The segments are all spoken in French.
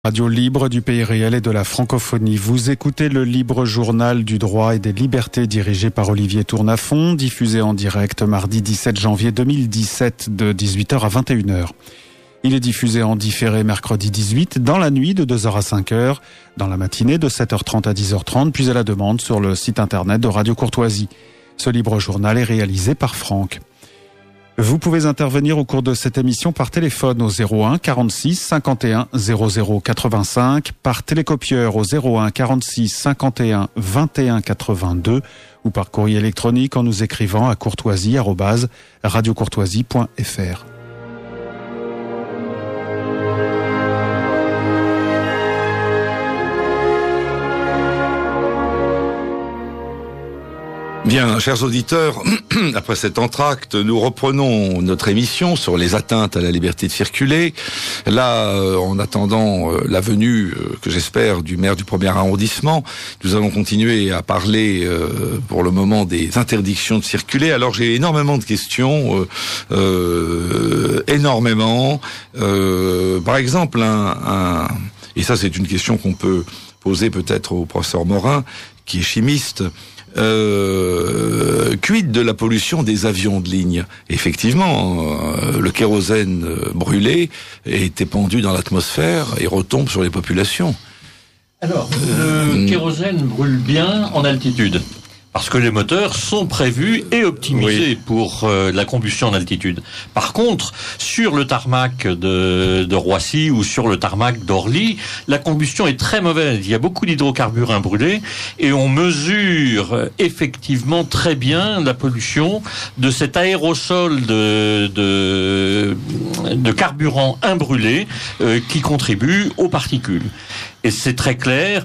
Radio libre du pays réel et de la francophonie. Vous écoutez le libre journal du droit et des libertés dirigé par Olivier Tournafond, diffusé en direct mardi 17 janvier 2017 de 18h à 21h. Il est diffusé en différé mercredi 18 dans la nuit de 2h à 5h, dans la matinée de 7h30 à 10h30, puis à la demande sur le site internet de Radio Courtoisie. Ce libre journal est réalisé par Franck. Vous pouvez intervenir au cours de cette émission par téléphone au 01 46 51 00 85, par télécopieur au 01 46 51 21 82 ou par courrier électronique en nous écrivant à courtoisie@radiocourtoisie.fr. Bien, chers auditeurs, après cet entracte, nous reprenons notre émission sur les atteintes à la liberté de circuler. Là, en attendant la venue, que j'espère, du maire du 1er arrondissement, nous allons continuer à parler pour le moment des interdictions de circuler. Alors j'ai énormément de questions, énormément. Par exemple, et ça c'est une question qu'on peut poser peut-être au professeur Morin, qui est chimiste. Quid de la pollution des avions de ligne? Effectivement, le kérosène brûlé est épandu dans l'atmosphère et retombe sur les populations. Alors, le kérosène brûle bien en altitude, parce que les moteurs sont prévus et optimisés pour la combustion en altitude. Par contre, sur le tarmac de Roissy ou sur le tarmac d'Orly, la combustion est très mauvaise. Il y a beaucoup d'hydrocarbures brûlés et on mesure effectivement très bien la pollution de cet aérosol de carburant imbrûlé qui contribue aux particules. Et c'est très clair,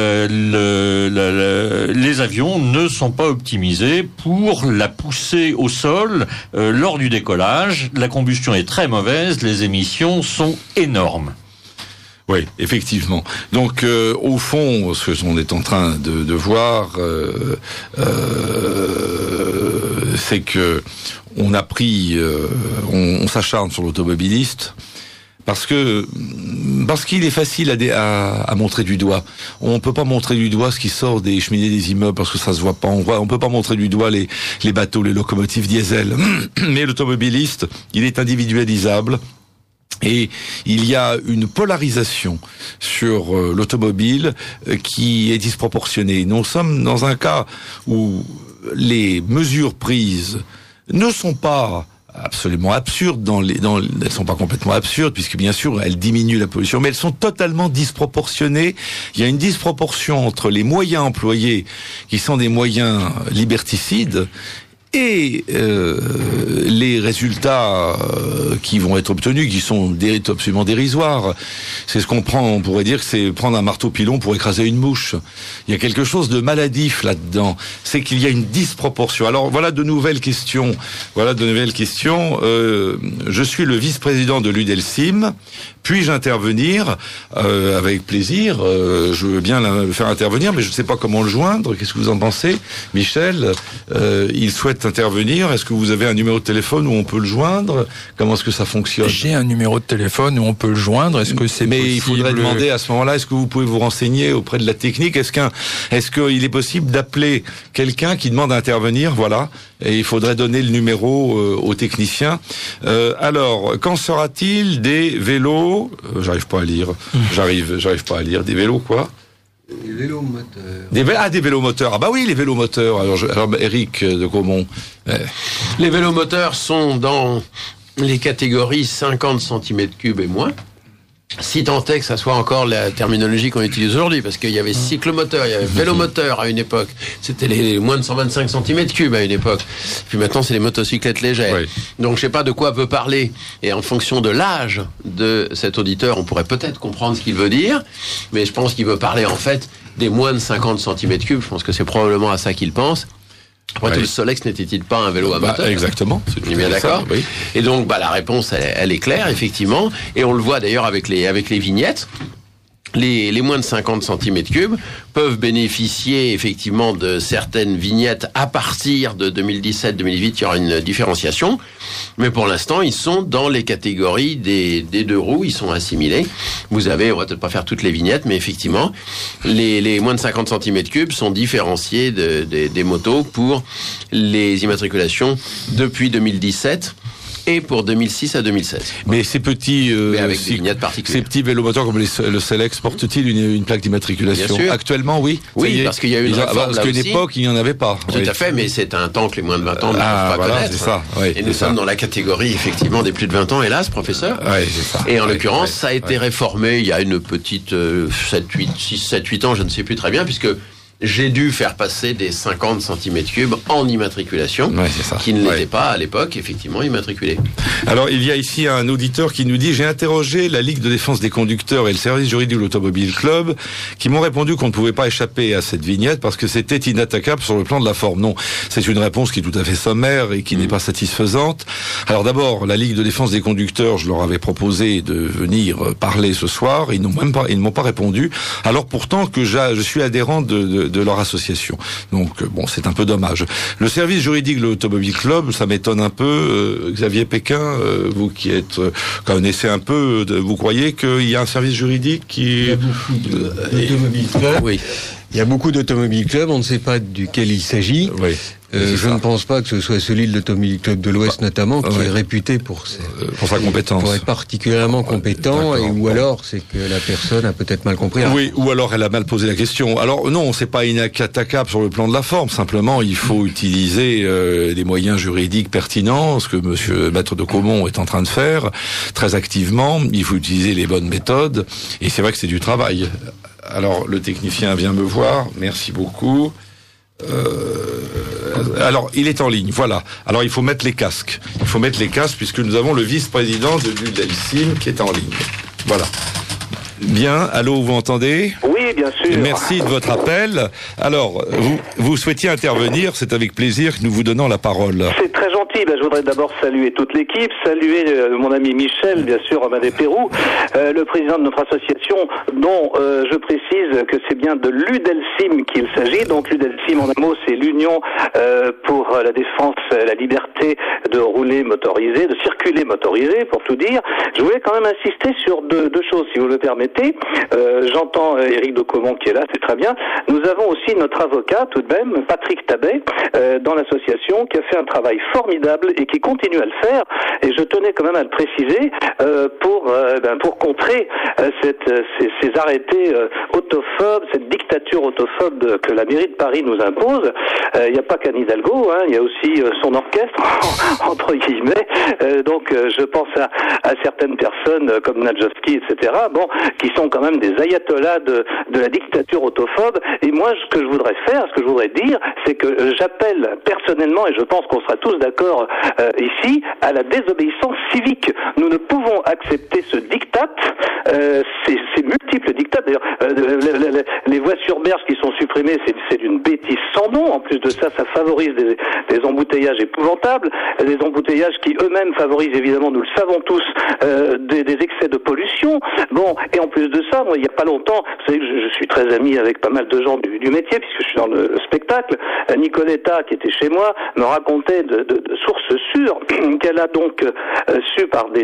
les avions ne sont pas optimisés pour la poussée au sol lors du décollage. La combustion est très mauvaise, les émissions sont énormes. Oui, effectivement. Donc, au fond, ce qu'on est en train de voir, c'est que on a pris, on s'acharne sur l'automobiliste. Parce qu'il est facile à montrer du doigt. On peut pas montrer du doigt ce qui sort des cheminées des immeubles parce que ça se voit pas. On peut pas montrer du doigt les bateaux, les locomotives diesel. Mais l'automobiliste, il est individualisable. Et il y a une polarisation sur l'automobile qui est disproportionnée. Nous sommes dans un cas où les mesures prises ne sont pas absolument absurdes elles sont pas complètement absurdes puisque bien sûr elles diminuent la pollution, mais elles sont totalement disproportionnées. Il y a une disproportion entre les moyens employés qui sont des moyens liberticides et les résultats qui vont être obtenus, qui sont absolument dérisoires. C'est ce qu'on prend, on pourrait dire que c'est prendre un marteau pilon pour écraser une mouche. Il y a quelque chose de maladif là-dedans. C'est qu'il y a une disproportion. Alors voilà de nouvelles questions. Je suis le vice-président de l'UDELSIM. Puis-je intervenir avec plaisir. Je veux bien le faire intervenir, mais je ne sais pas comment le joindre. Qu'est-ce que vous en pensez, Michel? Il souhaite intervenir. Est-ce que vous avez un numéro de téléphone où on peut le joindre? Comment est-ce que ça fonctionne? J'ai un numéro de téléphone où on peut le joindre. Est-ce que c'est possible? Mais il faudrait demander à ce moment-là, est-ce que vous pouvez vous renseigner auprès de la technique? Est-ce qu'il est possible d'appeler quelqu'un qui demande à intervenir? Voilà. Et il faudrait donner le numéro au technicien. Alors, qu'en sera-t-il des vélos? J'arrive pas à lire. J'arrive pas à lire. Des vélos quoi? Des vélos moteurs. Des vélos moteurs. Ah bah oui, les vélos moteurs. Alors Eric de Gaumont. Les vélos moteurs sont dans les catégories 50 cm3 et moins. Si tant est que ça soit encore la terminologie qu'on utilise aujourd'hui, parce qu'il y avait cyclomoteur, il y avait vélomoteur à une époque. C'était les moins de 125 cm3 à une époque. Puis maintenant, c'est les motocyclettes légères. Oui. Donc, je sais pas de quoi veut parler. Et en fonction de l'âge de cet auditeur, on pourrait peut-être comprendre ce qu'il veut dire. Mais je pense qu'il veut parler, en fait, des moins de 50 cm3. Je pense que c'est probablement à ça qu'il pense. Après tout, le Solex n'était-il pas un vélo à moteur? Exactement. On est bien d'accord. Oui. Et donc, la réponse, elle est claire, effectivement. Et on le voit d'ailleurs avec les vignettes. les moins de 50 cm3 peuvent bénéficier effectivement de certaines vignettes à partir de 2017-2018, il y aura une différenciation. Mais pour l'instant, ils sont dans les catégories des 2 roues, ils sont assimilés. Vous avez, on va peut-être pas faire toutes les vignettes, mais effectivement, les moins de 50 cm3 sont différenciés des motos pour les immatriculations depuis 2017. Et pour 2006 à 2016. Mais ces petits, mais avec des vignettes particulières. Ces petits vélomoteurs comme le Selex portent-ils une plaque d'immatriculation? Bien sûr. Actuellement, oui. Oui, parce qu'il y a eu une réforme parce là qu'à une aussi. époque, il n'y en avait pas. Tout à fait, mais c'est un temps que les moins de 20 ans ne peuvent pas connaître. C'est ça. Oui, et nous sommes dans la catégorie, effectivement, des plus de 20 ans, hélas, professeur. Oui, c'est ça. Et en l'occurrence, ça a été réformé il y a une petite 6-7-8 ans, je ne sais plus très bien, puisque j'ai dû faire passer des 50 cm3 en immatriculation, qui ne l'étaient pas à l'époque, effectivement, immatriculés. Alors, il y a ici un auditeur qui nous dit « J'ai interrogé la Ligue de défense des conducteurs et le service juridique de l'Automobile Club qui m'ont répondu qu'on ne pouvait pas échapper à cette vignette parce que c'était inattaquable sur le plan de la forme. » Non, c'est une réponse qui est tout à fait sommaire et qui n'est pas satisfaisante. Alors d'abord, la Ligue de défense des conducteurs, je leur avais proposé de venir parler ce soir, ils ne m'ont pas répondu. Alors pourtant que je suis adhérent de leur association. Donc bon, c'est un peu dommage. Le service juridique de l'Automobile Club, ça m'étonne un peu. Xavier Péquin, vous qui connaissez un peu, vous croyez qu'il y a un service juridique qui... Il y a beaucoup d'automobiles clubs. Oui. Il y a beaucoup d'automobiles clubs, on ne sait pas duquel il s'agit. Oui. Je ne pense pas que ce soit celui de l'Automobile Club de l'Ouest notamment, qui est réputé pour sa compétence. Pour être particulièrement compétent, ou alors c'est que la personne a peut-être mal compris. Oui, ou alors elle a mal posé la question. Alors non, c'est pas inattaquable sur le plan de la forme, simplement il faut utiliser des moyens juridiques pertinents, ce que monsieur Maître de Caumont est en train de faire, très activement. Il faut utiliser les bonnes méthodes, et c'est vrai que c'est du travail. Alors le technicien vient me voir, merci beaucoup. Alors, il est en ligne, voilà. Alors, il faut mettre les casques. Il faut mettre les casques puisque nous avons le vice-président de l'UDELSIM qui est en ligne. Voilà. Bien, allô, vous m'entendez? Oui, bien sûr. Merci de votre appel. Alors, vous souhaitiez intervenir, c'est avec plaisir que nous vous donnons la parole. C'est très gentil. Je voudrais d'abord saluer toute l'équipe, saluer mon ami Michel, bien sûr, Amadé Pérou, le président de notre association, dont je précise que c'est bien de l'UDELSIM qu'il s'agit. Donc l'UDELSIM, en un mot, c'est l'Union pour la défense, la liberté de rouler motorisé, de circuler motorisé, pour tout dire. Je voulais quand même insister sur deux choses, si vous le permettez. J'entends Éric de Caumont qui est là, c'est très bien. Nous avons aussi notre avocat, tout de même, Patrick Tabet, dans l'association, qui a fait un travail formidable et qui continue à le faire. Et je tenais quand même à le préciser pour contrer ces arrêtés autophobes, cette dictature autophobe que la mairie de Paris nous impose. Il n'y a pas qu'Anne Hidalgo, il y a aussi son orchestre, entre guillemets. Donc je pense à certaines personnes comme Nadjowski, etc., qui sont quand même des ayatollahs de la dictature autophobe. Et moi, ce que je voudrais faire, ce que je voudrais dire, c'est que j'appelle personnellement, et je pense qu'on sera tous d'accord ici, à la désobéissance civique. Nous ne pouvons accepter ce diktat, ces multiples diktats. D'ailleurs, les voies sur berge qui sont supprimées, c'est d'une bêtise sans nom. En plus de ça, ça favorise des embouteillages épouvantables, des embouteillages qui eux-mêmes favorisent évidemment, nous le savons tous, des excès de pollution. Bon, et en plus de ça, moi, il n'y a pas longtemps, vous savez que je suis très ami avec pas mal de gens du métier, puisque je suis dans le spectacle. Nicoletta, qui était chez moi, me racontait de sources sûres qu'elle a donc su par des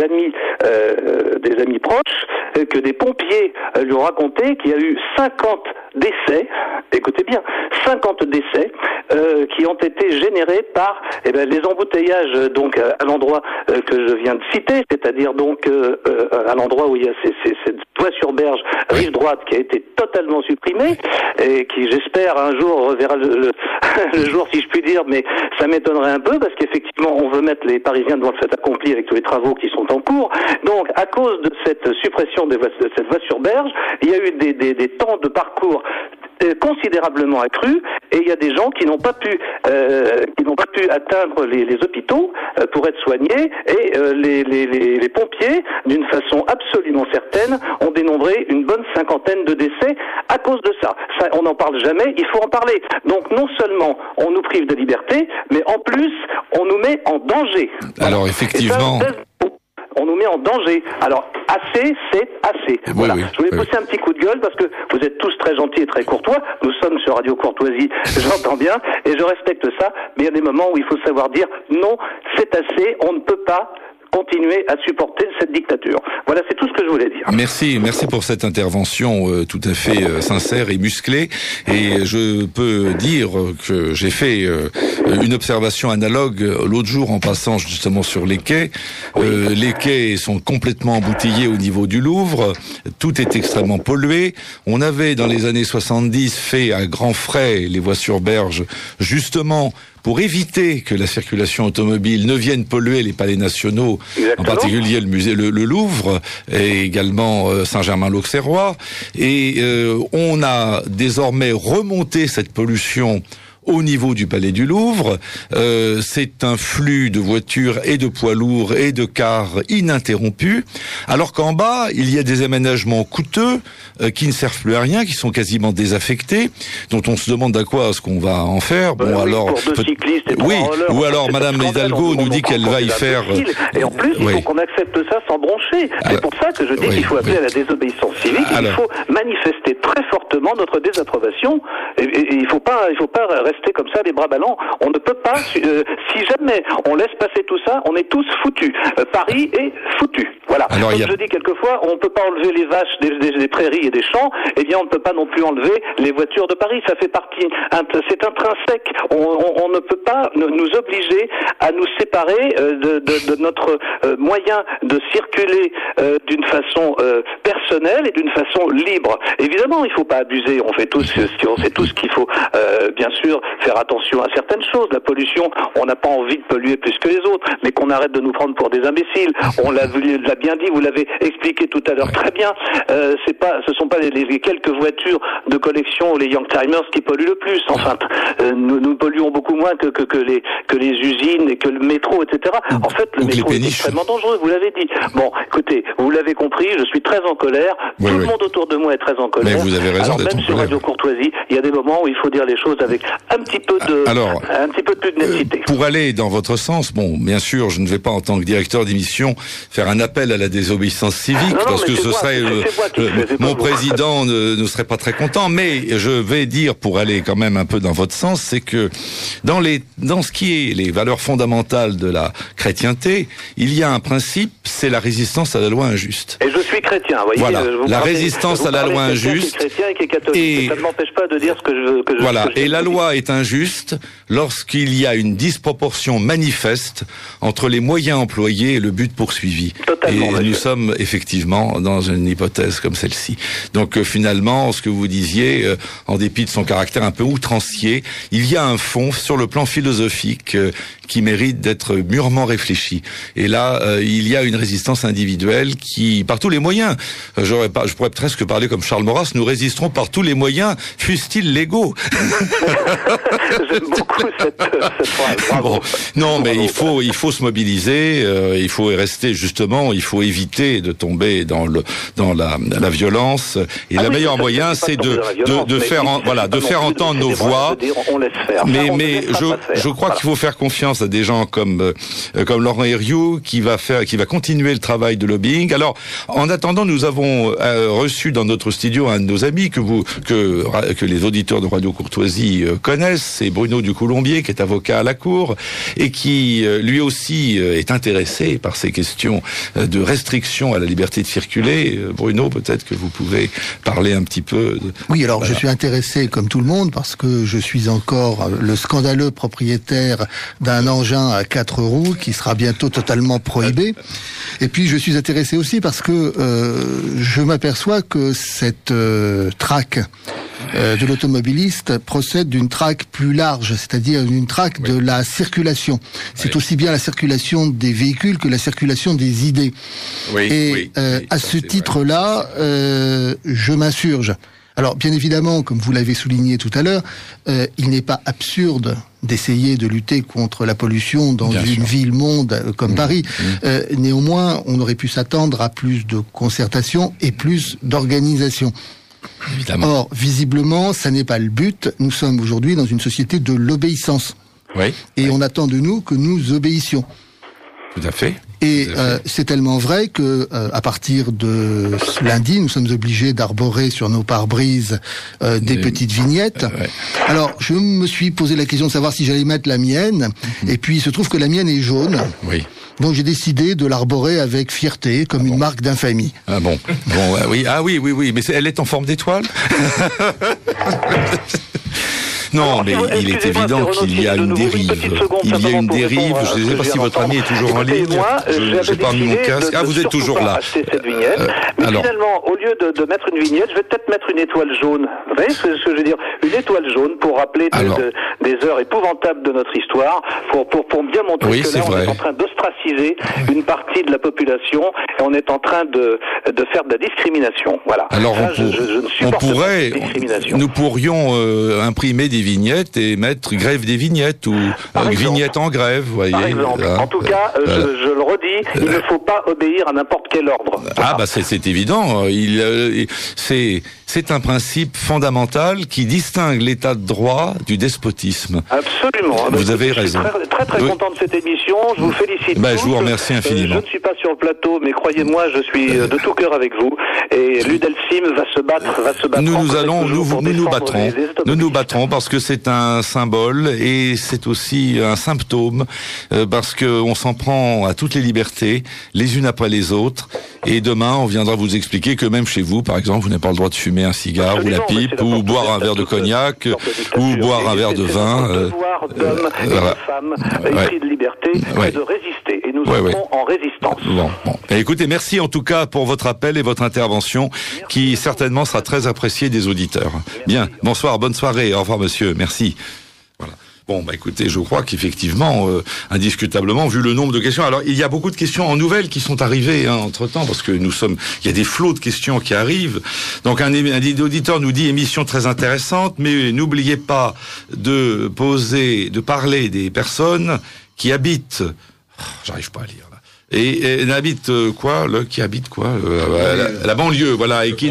amis proches, que des pompiers lui ont raconté qu'il y a eu 50 décès, écoutez bien, 50 décès qui ont été générés par les embouteillages donc à l'endroit que je viens de citer, c'est-à-dire donc à l'endroit où il y a cette voie sur berge rive droite qui a été totalement supprimée et qui j'espère un jour reverra le jour si je puis dire, mais ça m'étonnerait un peu parce qu'effectivement on veut mettre les Parisiens devant le fait accompli avec tous les travaux qui sont en cours. Donc à cause de cette suppression de cette voie sur berge, il y a eu des temps de parcours considérablement accru et il y a des gens qui n'ont pas pu atteindre les hôpitaux pour être soignés et les pompiers d'une façon absolument certaine ont dénombré une bonne 50aine de décès à cause de ça. On n'en parle jamais, il faut en parler. Donc non seulement on nous prive de liberté, mais en plus on nous met en danger. Alors effectivement... on nous met en danger. Alors, assez, c'est assez. Voilà. Je voulais pousser un petit coup de gueule parce que vous êtes tous très gentils et très courtois. Nous sommes sur Radio Courtoisie, j'entends bien, et je respecte ça, mais il y a des moments où il faut savoir dire non, c'est assez, on ne peut pas continuer à supporter cette dictature. Voilà, c'est tout ce que je voulais dire. Merci pour cette intervention tout à fait sincère et musclée. Et je peux dire que j'ai fait une observation analogue l'autre jour en passant justement sur les quais. Les quais sont complètement embouteillés au niveau du Louvre. Tout est extrêmement pollué. On avait dans les années 70 fait à grands frais les voies sur berge, justement pour éviter que la circulation automobile ne vienne polluer les palais nationaux, en particulier le musée, le Louvre, et également Saint-Germain-l'Auxerrois. Et on a désormais remonté cette pollution au niveau du palais du Louvre. C'est un flux de voitures et de poids lourds et de cars ininterrompu, alors qu'en bas, il y a des aménagements coûteux qui ne servent plus à rien, qui sont quasiment désaffectés, dont on se demande à quoi est-ce qu'on va en faire. Bon, alors, ou alors Madame Hidalgo nous dit qu'elle va y faire. Et en plus, il faut qu'on accepte ça sans broncher. C'est pour ça que je dis qu'il faut appeler à la désobéissance civique. Il faut manifester très fortement notre désapprobation. Et il faut pas rester comme ça les bras ballants. On ne peut pas. Si jamais on laisse passer tout ça, on est tous foutus. Paris est foutu. Voilà. Alors, comme je dis quelquefois, on ne peut pas enlever les vaches des prairies et des champs. Eh bien, on ne peut pas non plus enlever les voitures de Paris. Ça fait partie. C'est intrinsèque. On ne peut pas nous obliger à nous séparer de notre moyen de circuler d'une façon personnelle et d'une façon libre. Évidemment, il ne faut pas abuser. On sait tous qu'il faut bien sûr faire attention à certaines choses. La pollution, on n'a pas envie de polluer plus que les autres, mais qu'on arrête de nous prendre pour des imbéciles. On l'a bien dit, vous l'avez expliqué tout à l'heure très bien. Ce sont pas les quelques voitures de collection ou les Youngtimers qui polluent le plus. Enfin, nous polluons beaucoup moins que les usines et que le métro, etc. En fait, le métro est extrêmement dangereux, vous l'avez dit. Bon, écoutez, vous l'avez compris, je suis très en colère. Tout le monde autour de moi est très en colère. Mais vous avez raison. Alors même sur Radio Courtoisie, il y a des moments où il faut dire les choses avec un petit peu de pugnacité. Pour aller dans votre sens, bon, bien sûr, je ne vais pas en tant que directeur d'émission faire un appel à la désobéissance civique, parce que ce serait mon président ne serait pas très content, mais je vais dire, pour aller quand même un peu dans votre sens, c'est que dans ce qui est les valeurs fondamentales de la chrétienté, il y a un principe, c'est la résistance à la loi injuste. Et je suis chrétien, vous voyez. Voilà, la résistance à la loi injuste. Qui est chrétien et qui est catholique. Ça ne m'empêche pas de dire ce que je veux. Voilà, et la loi est injuste lorsqu'il y a une disproportion manifeste entre les moyens employés et le but poursuivi. Totalement, et nous sommes effectivement dans une hypothèse comme celle-ci. Donc finalement, ce que vous disiez, en dépit de son caractère un peu outrancier, il y a un fond sur le plan philosophique qui mérite d'être mûrement réfléchi. Et là, il y a une résistance individuelle qui, par tous les moyens, je pourrais presque parler comme Charles Maurras, nous résisterons par tous les moyens, fussent-ils légaux. J'aime beaucoup cette phrase. Bon, non, mais il faut se mobiliser, il faut rester justement, il faut éviter de tomber dans la violence. Et le meilleur moyen, c'est de faire entendre nos voix. Mais je crois qu'il faut faire confiance à des gens comme Laurent Herriot qui va continuer le travail de lobbying. Alors, en attendant, nous avons reçu dans notre studio un de nos amis que les auditeurs de Radio Courtoisie connaissent, c'est Bruno Ducoulombier, qui est avocat à la Cour et qui lui aussi est intéressé par ces questions de restriction à la liberté de circuler. Bruno, peut-être que vous pouvez parler un petit peu. Oui, alors je suis intéressé comme tout le monde parce que je suis encore le scandaleux propriétaire d'un engin à 4 roues qui sera bientôt totalement prohibé. Et puis je suis intéressé aussi parce que je m'aperçois que cette traque de l'automobiliste procède d'une traque plus large, c'est-à-dire une traque de la circulation. C'est aussi bien la circulation des véhicules que la circulation des idées. À ce titre-là, je m'insurge. Alors, bien évidemment, comme vous l'avez souligné tout à l'heure, il n'est pas absurde d'essayer de lutter contre la pollution dans une ville-monde comme Paris. Néanmoins, on aurait pu s'attendre à plus de concertation et plus d'organisation. Évidemment. Or, visiblement, ça n'est pas le but. Nous sommes aujourd'hui dans une société de l'obéissance. Et on attend de nous que nous obéissions. Tout à fait. Et c'est tellement vrai que à partir de lundi, nous sommes obligés d'arborer sur nos pare-brises des petites vignettes. Alors, je me suis posé la question de savoir si j'allais mettre la mienne, et puis il se trouve que la mienne est jaune. Oui. Donc j'ai décidé de l'arborer avec fierté, comme une marque d'infamie. Ah bon, oui, mais elle est en forme d'étoile. Non, mais il est évident qu'il y a une dérive. Il y a une dérive. Je ne sais pas si votre ami est toujours en ligne. Je n'ai pas mis mon casque. Ah, vous êtes toujours là. Mais finalement, au lieu de mettre une vignette, je vais peut-être mettre une étoile jaune. Vous voyez ce que je veux dire? Une étoile jaune pour rappeler des heures épouvantables de notre histoire, pour bien montrer que là, on est en train d'ostraciser une partie de la population et on est en train de faire de la discrimination. Voilà. Alors, nous pourrions imprimer des vignettes et mettre grève des vignettes ou vignettes en grève, vous voyez. Par exemple. En tout cas, je le redis, il ne faut pas obéir à n'importe quel ordre. Ah bah c'est évident. C'est un principe fondamental qui distingue l'état de droit du despotisme. Absolument. Vous avez raison. Je suis très content de cette émission. Je vous félicite. Je vous remercie infiniment. Je ne suis pas sur le plateau, mais croyez-moi, je suis de tout cœur avec vous. Et l'UDELSIM va se battre. Nous nous battrons parce que c'est un symbole et c'est aussi un symptôme parce que on s'en prend à toutes les libertés, les unes après les autres. Et demain, on viendra vous expliquer que même chez vous, par exemple, vous n'avez pas le droit de fumer un cigare ou la pipe ou boire un verre de cognac ou boire un verre de vin. Le devoir d'homme et de femme, épris de liberté, et de résister. Et nous serons en résistance. Bon. Écoutez, merci en tout cas pour votre appel et votre intervention qui certainement sera très appréciée des auditeurs. Bien, bonsoir, bonne soirée. Au revoir monsieur, merci. Voilà. Bon, écoutez, je crois qu'effectivement, indiscutablement, vu le nombre de questions, alors il y a beaucoup de questions en nouvelles qui sont arrivées entre-temps, parce que il y a des flots de questions qui arrivent. Donc un auditeur nous dit émission très intéressante, mais n'oubliez pas de parler des personnes qui habitent. J'arrive pas à lire. Et n'habite la banlieue, voilà, et qui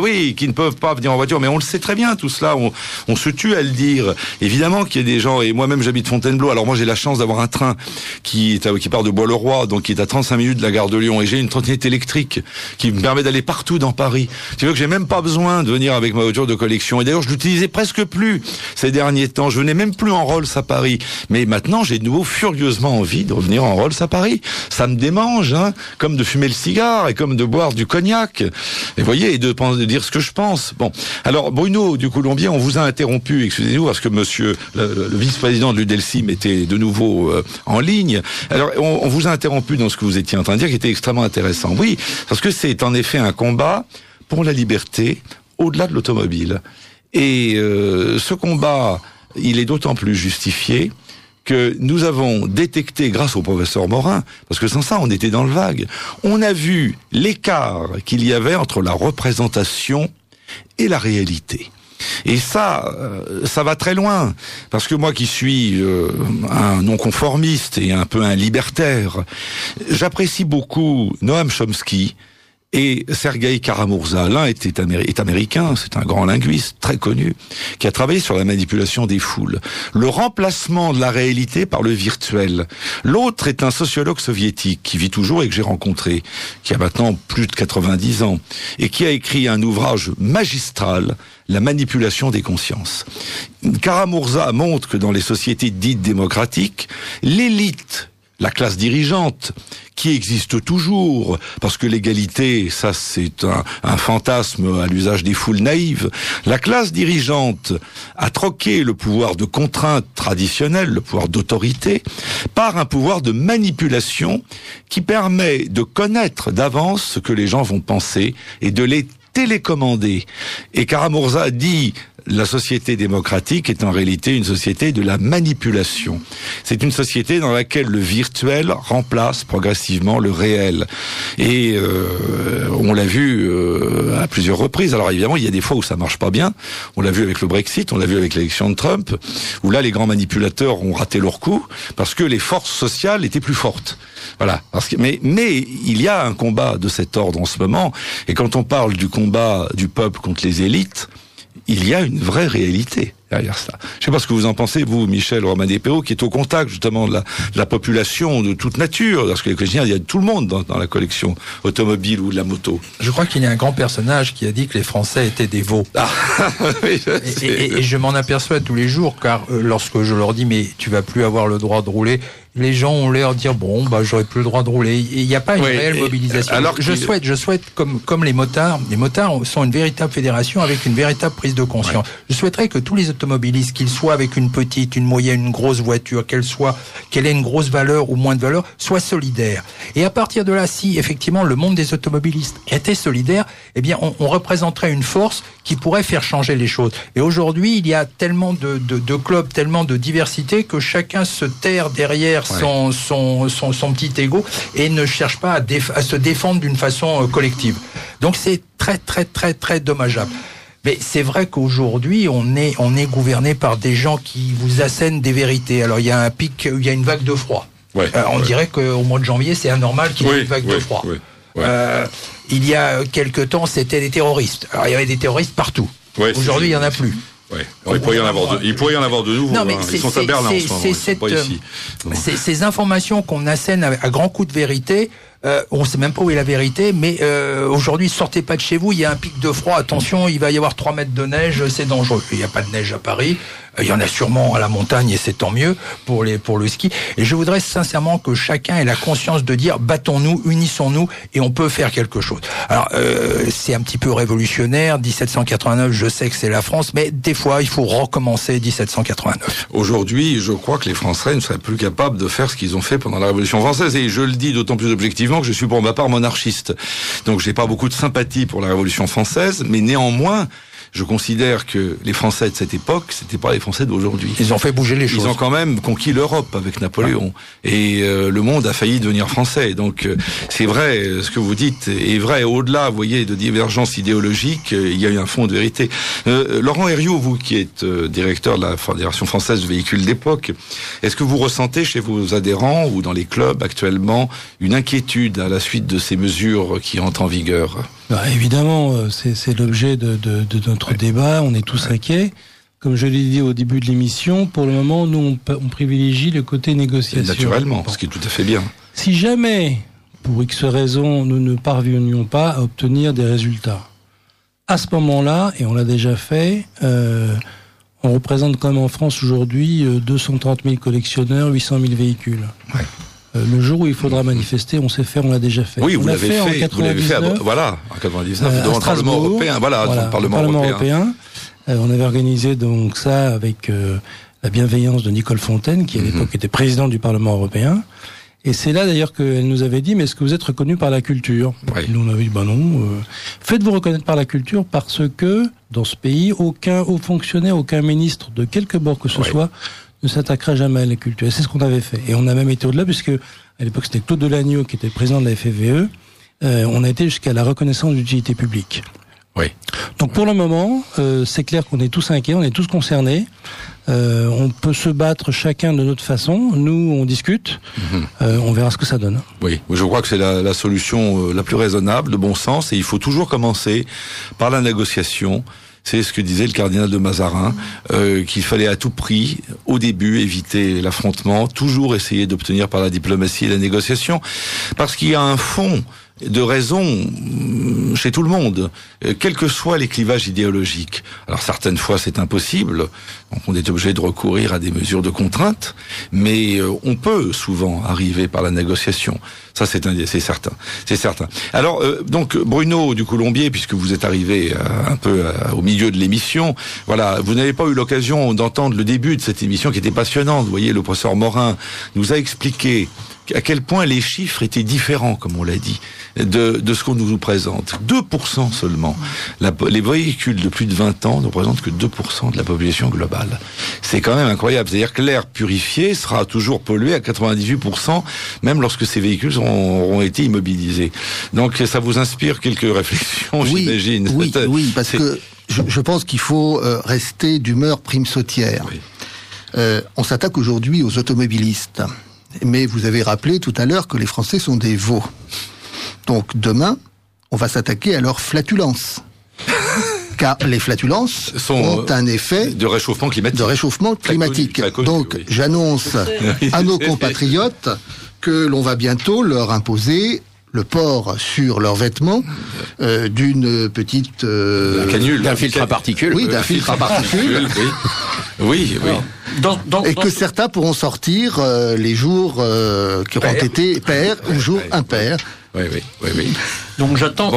ne peuvent pas venir en voiture, mais on le sait très bien tout cela, on se tue à le dire. Évidemment qu'il y a des gens, et moi-même j'habite Fontainebleau, alors moi j'ai la chance d'avoir un train qui part de Bois-le-Roi, donc qui est à 35 minutes de la gare de Lyon, et j'ai une trottinette électrique qui me permet d'aller partout dans Paris. Tu vois que j'ai même pas besoin de venir avec ma voiture de collection, et d'ailleurs je l'utilisais presque plus ces derniers temps, je venais même plus en Rolls à Paris, mais maintenant j'ai de nouveau furieusement envie de revenir en Rolls à Paris. Ça me démange, comme de fumer le cigare et comme de boire du cognac. Et vous voyez, et de dire ce que je pense. Bon, alors Bruno du Colombier, on vous a interrompu, excusez-nous, parce que monsieur le vice-président de l'UDELSIM était de nouveau en ligne. Alors on vous a interrompu dans ce que vous étiez en train de dire, qui était extrêmement intéressant. Oui, parce que c'est en effet un combat pour la liberté au-delà de l'automobile. Et ce combat, il est d'autant plus justifié que nous avons détecté grâce au professeur Morin, parce que sans ça, on était dans le vague. On a vu l'écart qu'il y avait entre la représentation et la réalité. Et ça va très loin, parce que moi qui suis un non-conformiste et un peu un libertaire, j'apprécie beaucoup Noam Chomsky et Sergueï Karamurza. L'un est américain, c'est un grand linguiste très connu, qui a travaillé sur la manipulation des foules. Le remplacement de la réalité par le virtuel. L'autre est un sociologue soviétique qui vit toujours et que j'ai rencontré, qui a maintenant plus de 90 ans, et qui a écrit un ouvrage magistral, La manipulation des consciences. Karamurza montre que dans les sociétés dites démocratiques, l'élite, la classe dirigeante, qui existe toujours, parce que l'égalité, ça c'est un fantasme à l'usage des foules naïves. La classe dirigeante a troqué le pouvoir de contrainte traditionnelle, le pouvoir d'autorité, par un pouvoir de manipulation qui permet de connaître d'avance ce que les gens vont penser et de les télécommander. Et Karamurza dit: la société démocratique est en réalité une société de la manipulation. C'est une société dans laquelle le virtuel remplace progressivement le réel. Et on l'a vu à plusieurs reprises. Alors évidemment, il y a des fois où ça marche pas bien. On l'a vu avec le Brexit, on l'a vu avec l'élection de Trump, où là, les grands manipulateurs ont raté leur coup parce que les forces sociales étaient plus fortes. Voilà. Mais il y a un combat de cet ordre en ce moment. Et quand on parle du combat du peuple contre les élites, il y a une vraie réalité. derrière ça. Je sais pas ce que vous en pensez, vous, Michel Romandet-Perrault, qui est au contact justement de la population de toute nature, parce que les collectionneurs, il y a tout le monde dans la collection automobile ou de la moto. Je crois qu'il y a un grand personnage qui a dit que les Français étaient des veaux. Ah, oui, et je m'en aperçois tous les jours, car lorsque je leur dis mais tu vas plus avoir le droit de rouler, les gens ont l'air de dire bon j'aurais plus le droit de rouler. Il n'y a pas une réelle mobilisation. Alors je souhaite comme les motards sont une véritable fédération avec une véritable prise de conscience. Ouais. Je souhaiterais que tous les automobilistes, qu'ils soient avec une petite, une moyenne, une grosse voiture, qu'elle ait une grosse valeur ou moins de valeur, soient solidaires. Et à partir de là, si effectivement le monde des automobilistes était solidaire, eh bien on représenterait une force qui pourrait faire changer les choses. Et aujourd'hui, il y a tellement de clubs, tellement de diversité que chacun se terre derrière son petit ego et ne cherche pas à se défendre d'une façon collective. Donc c'est très très très très dommageable. Mais c'est vrai qu'aujourd'hui on est gouverné par des gens qui vous assènent des vérités. Alors il y a un pic, il y a une vague de froid. On dirait qu'au mois de janvier c'est anormal qu'il y ait une vague de froid. Il y a quelque temps c'était des terroristes. Alors il y avait des terroristes partout. Aujourd'hui il y en a plus. Il pourrait y en avoir de nouveaux. Non, mais ils sont à Berlin en ce moment, pas ici. Ces informations qu'on assène à grands coups de vérité, on ne sait même pas où est la vérité, mais aujourd'hui, sortez pas de chez vous, il y a un pic de froid, attention, il va y avoir 3 mètres de neige, c'est dangereux. Il n'y a pas de neige à Paris, il y en a sûrement à la montagne et c'est tant mieux pour le ski. Et je voudrais sincèrement que chacun ait la conscience de dire battons-nous, unissons-nous et on peut faire quelque chose. Alors, c'est un petit peu révolutionnaire, 1789, je sais que c'est la France, mais des fois, il faut recommencer 1789. Aujourd'hui, je crois que les Français ne seraient plus capables de faire ce qu'ils ont fait pendant la Révolution française. Et je le dis d'autant plus objectivement que je suis pour ma part monarchiste. Donc j'ai pas beaucoup de sympathie pour la Révolution française, mais néanmoins, je considère que les Français de cette époque, c'était pas les Français d'aujourd'hui. Ils ont fait bouger les choses. Ils ont quand même conquis l'Europe avec Napoléon. Et le monde a failli devenir français. Donc c'est vrai, ce que vous dites est vrai. Au-delà, vous voyez, de divergences idéologiques, il y a eu un fond de vérité. Laurent Herriot, vous qui êtes directeur de la Fédération française de véhicules d'époque, est-ce que vous ressentez chez vos adhérents ou dans les clubs actuellement une inquiétude à la suite de ces mesures qui entrent en vigueur ? Évidemment, c'est l'objet de notre débat. On est tous inquiets. Comme je l'ai dit au début de l'émission, pour le moment, nous, on privilégie le côté négociation. Naturellement, ce qui est tout à fait bien. Si jamais, pour X raisons, nous ne parvenions pas à obtenir des résultats, à ce moment-là, et on l'a déjà fait, on représente quand même en France aujourd'hui 230 000 collectionneurs, 800 000 véhicules. Ouais. Le jour où il faudra manifester, on sait faire, on l'a déjà fait. Oui, vous l'avez fait en 99, voilà, en 99, devant le Parlement européen, devant le Parlement européen. On avait organisé donc ça avec la bienveillance de Nicole Fontaine, qui à l'époque était présidente du Parlement européen. Et c'est là d'ailleurs qu'elle nous avait dit, mais est-ce que vous êtes reconnu par la culture ? Nous on avait dit, non. Faites-vous reconnaître par la culture parce que dans ce pays, aucun haut fonctionnaire, aucun ministre de quelque bord que ce soit ne s'attaquera jamais à la culture. Et c'est ce qu'on avait fait. Et on a même été au-delà, puisque à l'époque c'était Claude Delagneau qui était président de la FFVE. On a été jusqu'à la reconnaissance d'utilité publique. Donc pour le moment, c'est clair qu'on est tous inquiets, on est tous concernés. On peut se battre chacun de notre façon. Nous, on discute. On verra ce que ça donne. Oui, je crois que c'est la solution la plus raisonnable, de bon sens. Et il faut toujours commencer par la négociation. C'est ce que disait le cardinal de Mazarin, qu'il fallait à tout prix, au début, éviter l'affrontement, toujours essayer d'obtenir par la diplomatie et la négociation, parce qu'il y a un fond de raison chez tout le monde, quels que soient les clivages idéologiques. Alors certaines fois c'est impossible, donc on est obligé de recourir à des mesures de contrainte, mais on peut souvent arriver par la négociation. Ça c'est certain. Alors donc Bruno du Colombier, puisque vous êtes arrivé un peu au milieu de l'émission, voilà, vous n'avez pas eu l'occasion d'entendre le début de cette émission qui était passionnante. Vous voyez, le professeur Morin nous a expliqué à quel point les chiffres étaient différents, comme on l'a dit, de ce qu'on nous présente. 2% seulement. Les véhicules de plus de 20 ans ne représentent que 2% de la population globale. C'est quand même incroyable. C'est-à-dire que l'air purifié sera toujours pollué à 98%, même lorsque ces véhicules auront été immobilisés. Donc ça vous inspire quelques réflexions, j'imagine. Oui, parce que je pense qu'il faut rester d'humeur primesautière. On s'attaque aujourd'hui aux automobilistes. Mais vous avez rappelé tout à l'heure que les Français sont des veaux. Donc demain, on va s'attaquer à leur flatulence. car les flatulences ont un effet de réchauffement climatique. Donc, j'annonce à nos compatriotes que l'on va bientôt leur imposer le port sur leurs vêtements d'une petite canule, d'un filtre à particules. Oui, d'un filtre à particules. Oui. Et que certains pourront sortir les jours qui auront été pairs ou jours impairs. Oui. Donc j'attends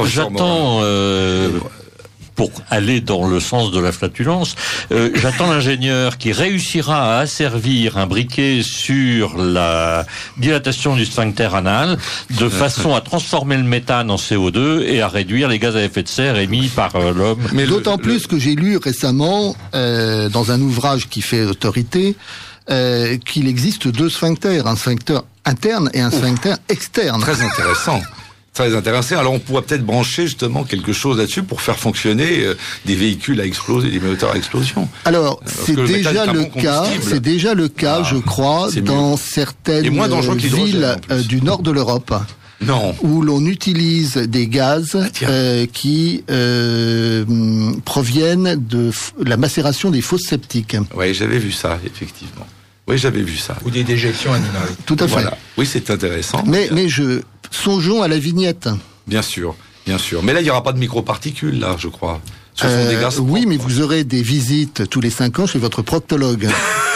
pour aller dans le sens de la flatulence, j'attends l'ingénieur qui réussira à asservir un briquet sur la dilatation du sphincter anal de façon à transformer le méthane en CO2 et à réduire les gaz à effet de serre émis par l'homme. Mais d'autant plus que j'ai lu récemment, dans un ouvrage qui fait autorité, qu'il existe 2 sphincters, un sphincter interne et un sphincter externe. Très intéressant. Très intéressant. Alors on pourrait peut-être brancher justement quelque chose là-dessus pour faire fonctionner des véhicules à exploser, des moteurs à explosion. Alors c'est déjà le cas, je crois, dans certaines villes du nord de l'Europe. Non. Où l'on utilise des gaz qui proviennent de la macération des fosses septiques. Oui, j'avais vu ça, effectivement. Oui, j'avais vu ça. Ou des déjections animales. Tout à fait. Voilà. Oui, c'est intéressant. Mais songeons à la vignette. Bien sûr. Mais là, il n'y aura pas de microparticules, là, je crois. Ce sont des gaz oui, mais vous aurez des visites tous les 5 ans chez votre proctologue.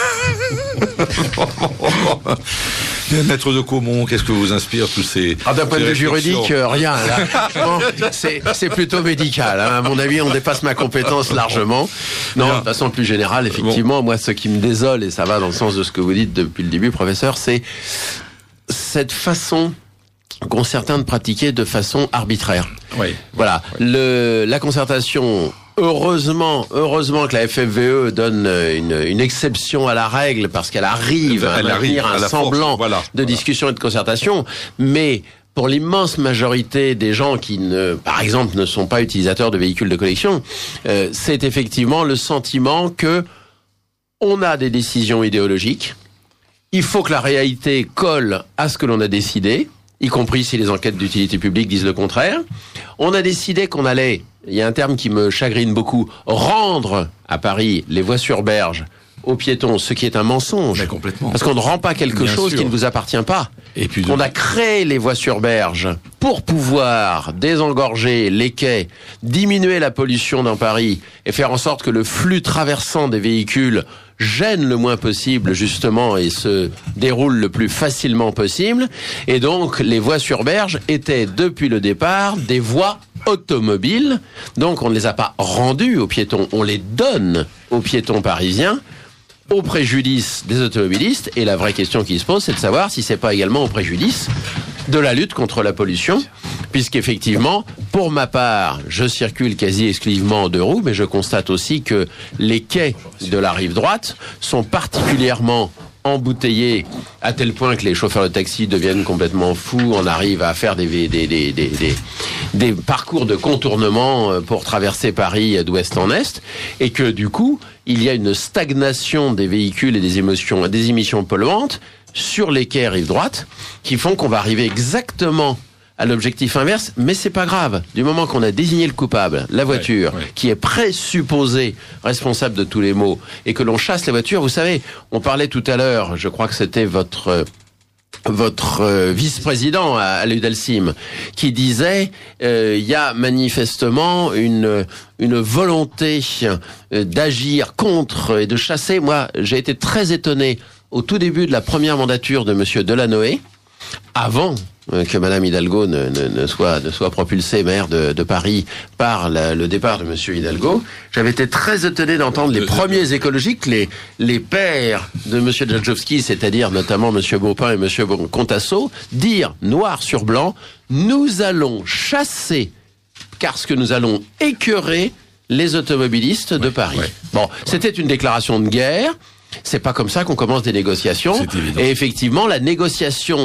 Maître de Caumont, qu'est-ce que vous inspire tous ces... d'un point de vue juridique, rien. Là. C'est plutôt médical. Hein. À mon avis, on dépasse ma compétence largement. Non, de façon plus générale, effectivement, moi, ce qui me désole, et ça va dans le sens de ce que vous dites depuis le début, professeur, c'est cette façon qu'ont certains de pratiquer de façon arbitraire. Oui. Voilà. La concertation... Heureusement que la FFVE donne une exception à la règle parce qu'elle arrive à maintenir un semblant de discussion et de concertation, mais pour l'immense majorité des gens qui, par exemple, ne sont pas utilisateurs de véhicules de collection, c'est effectivement le sentiment que on a des décisions idéologiques, il faut que la réalité colle à ce que l'on a décidé, y compris si les enquêtes d'utilité publique disent le contraire. On a décidé qu'on allait, il y a un terme qui me chagrine beaucoup, rendre à Paris les voies sur berge aux piétons, ce qui est un mensonge. Mais complètement. Parce qu'on ne rend pas quelque chose qui ne vous appartient pas. Et puis on a créé les voies sur berge pour pouvoir désengorger les quais, diminuer la pollution dans Paris et faire en sorte que le flux traversant des véhicules gêne le moins possible justement et se déroule le plus facilement possible. Et donc les voies sur berge étaient depuis le départ des voies automobiles. Donc on ne les a pas rendues aux piétons, on les donne aux piétons parisiens au préjudice des automobilistes. Et la vraie question qui se pose, c'est de savoir si c'est pas également au préjudice de la lutte contre la pollution, puisqu'effectivement, pour ma part, je circule quasi exclusivement en 2 roues, mais je constate aussi que les quais de la rive droite sont particulièrement embouteillés à tel point que les chauffeurs de taxi deviennent complètement fous. On arrive à faire des parcours de contournement pour traverser Paris d'ouest en est, et que du coup, il y a une stagnation des véhicules et des émissions polluantes sur les quais rive droite qui font qu'on va arriver exactement à l'objectif inverse, mais c'est pas grave. Du moment qu'on a désigné le coupable, la voiture, qui est présupposée responsable de tous les maux, et que l'on chasse les voitures, vous savez, on parlait tout à l'heure, je crois que c'était votre vice-président à l'UDELSIM, qui disait il y a manifestement une volonté d'agir contre et de chasser. Moi, j'ai été très étonné au tout début de la première mandature de Monsieur Delanoë, avant que Madame Hidalgo ne soit propulsée maire de Paris par le départ de Monsieur Hidalgo. J'avais été très étonné d'entendre les premiers écologiques, les pères de Monsieur Djadjowski, c'est-à-dire notamment Monsieur Baupin et Monsieur Contasso, dire noir sur blanc, nous allons chasser, parce que nous allons écœurer les automobilistes de Paris. Bon, c'était une déclaration de guerre. C'est pas comme ça qu'on commence des négociations. Et effectivement, la négociation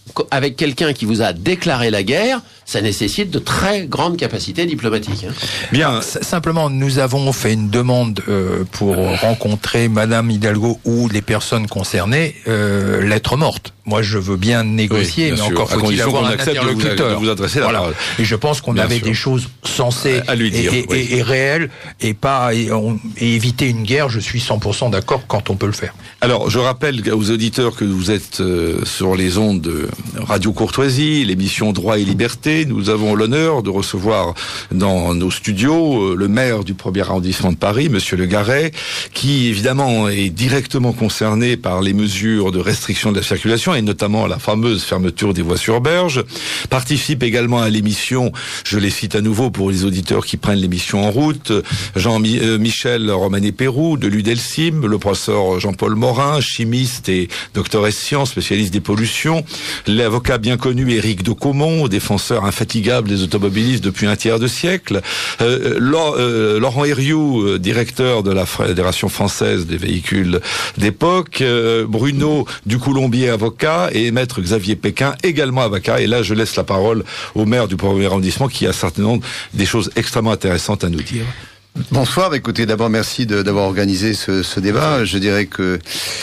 avec quelqu'un qui vous a déclaré la guerre, ça nécessite de très grandes capacités diplomatiques. Bien, simplement, nous avons fait une demande pour rencontrer Madame Hidalgo ou les personnes concernées, lettre morte. Moi, je veux bien négocier, mais encore faut-il avoir un interlocuteur. Vous adresser la parole. Et je pense qu'on avait des choses sensées à lui dire, et réelles, et éviter une guerre. Je suis 100% d'accord quand on peut le faire. Alors, je rappelle aux auditeurs que vous êtes sur les ondes de Radio Courtoisie, l'émission Droit et Liberté. Nous avons l'honneur de recevoir dans nos studios le maire du 1er arrondissement de Paris, Monsieur Le Garret, qui évidemment est directement concerné par les mesures de restriction de la circulation et notamment la fameuse fermeture des voies sur berge. Participe également à l'émission, je les cite à nouveau pour les auditeurs qui prennent l'émission en route, Jean-Michel Romanet-Pérou de l'UDELSIM, le professeur Jean-Paul Morin, chimiste et docteur ès sciences, spécialiste des pollutions, l'avocat bien connu Éric de Caumont, défenseur infatigable des automobilistes depuis un tiers de siècle, Laurent Hériou, directeur de la Fédération française des véhicules d'époque, Bruno Ducoulombier, avocat, et maître Xavier Péquin, également avocat. Et là, je laisse la parole au maire du 1er arrondissement qui a certainement des choses extrêmement intéressantes à nous dire. Bonsoir. Écoutez, d'abord merci d'avoir organisé ce débat. Je dirais que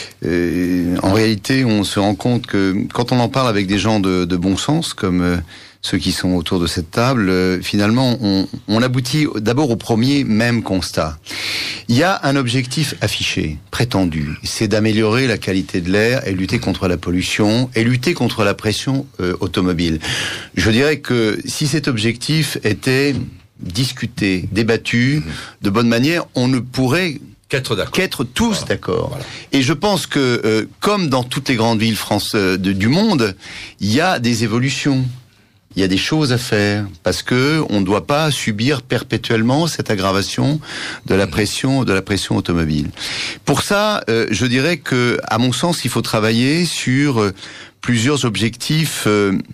en réalité, on se rend compte que quand on en parle avec des gens de bon sens, comme ceux qui sont autour de cette table, finalement, on aboutit d'abord au premier même constat. Il y a un objectif affiché, prétendu, c'est d'améliorer la qualité de l'air et lutter contre la pollution et lutter contre la pression automobile. Je dirais que si cet objectif était discuté, débattu de bonne manière, on ne pourrait qu'être tous d'accord. Voilà. Et je pense que, comme dans toutes les grandes villes du monde, il y a des évolutions. Il y a des choses à faire parce que on ne doit pas subir perpétuellement cette aggravation de la pression automobile. Pour ça, je dirais que, à mon sens, il faut travailler sur plusieurs objectifs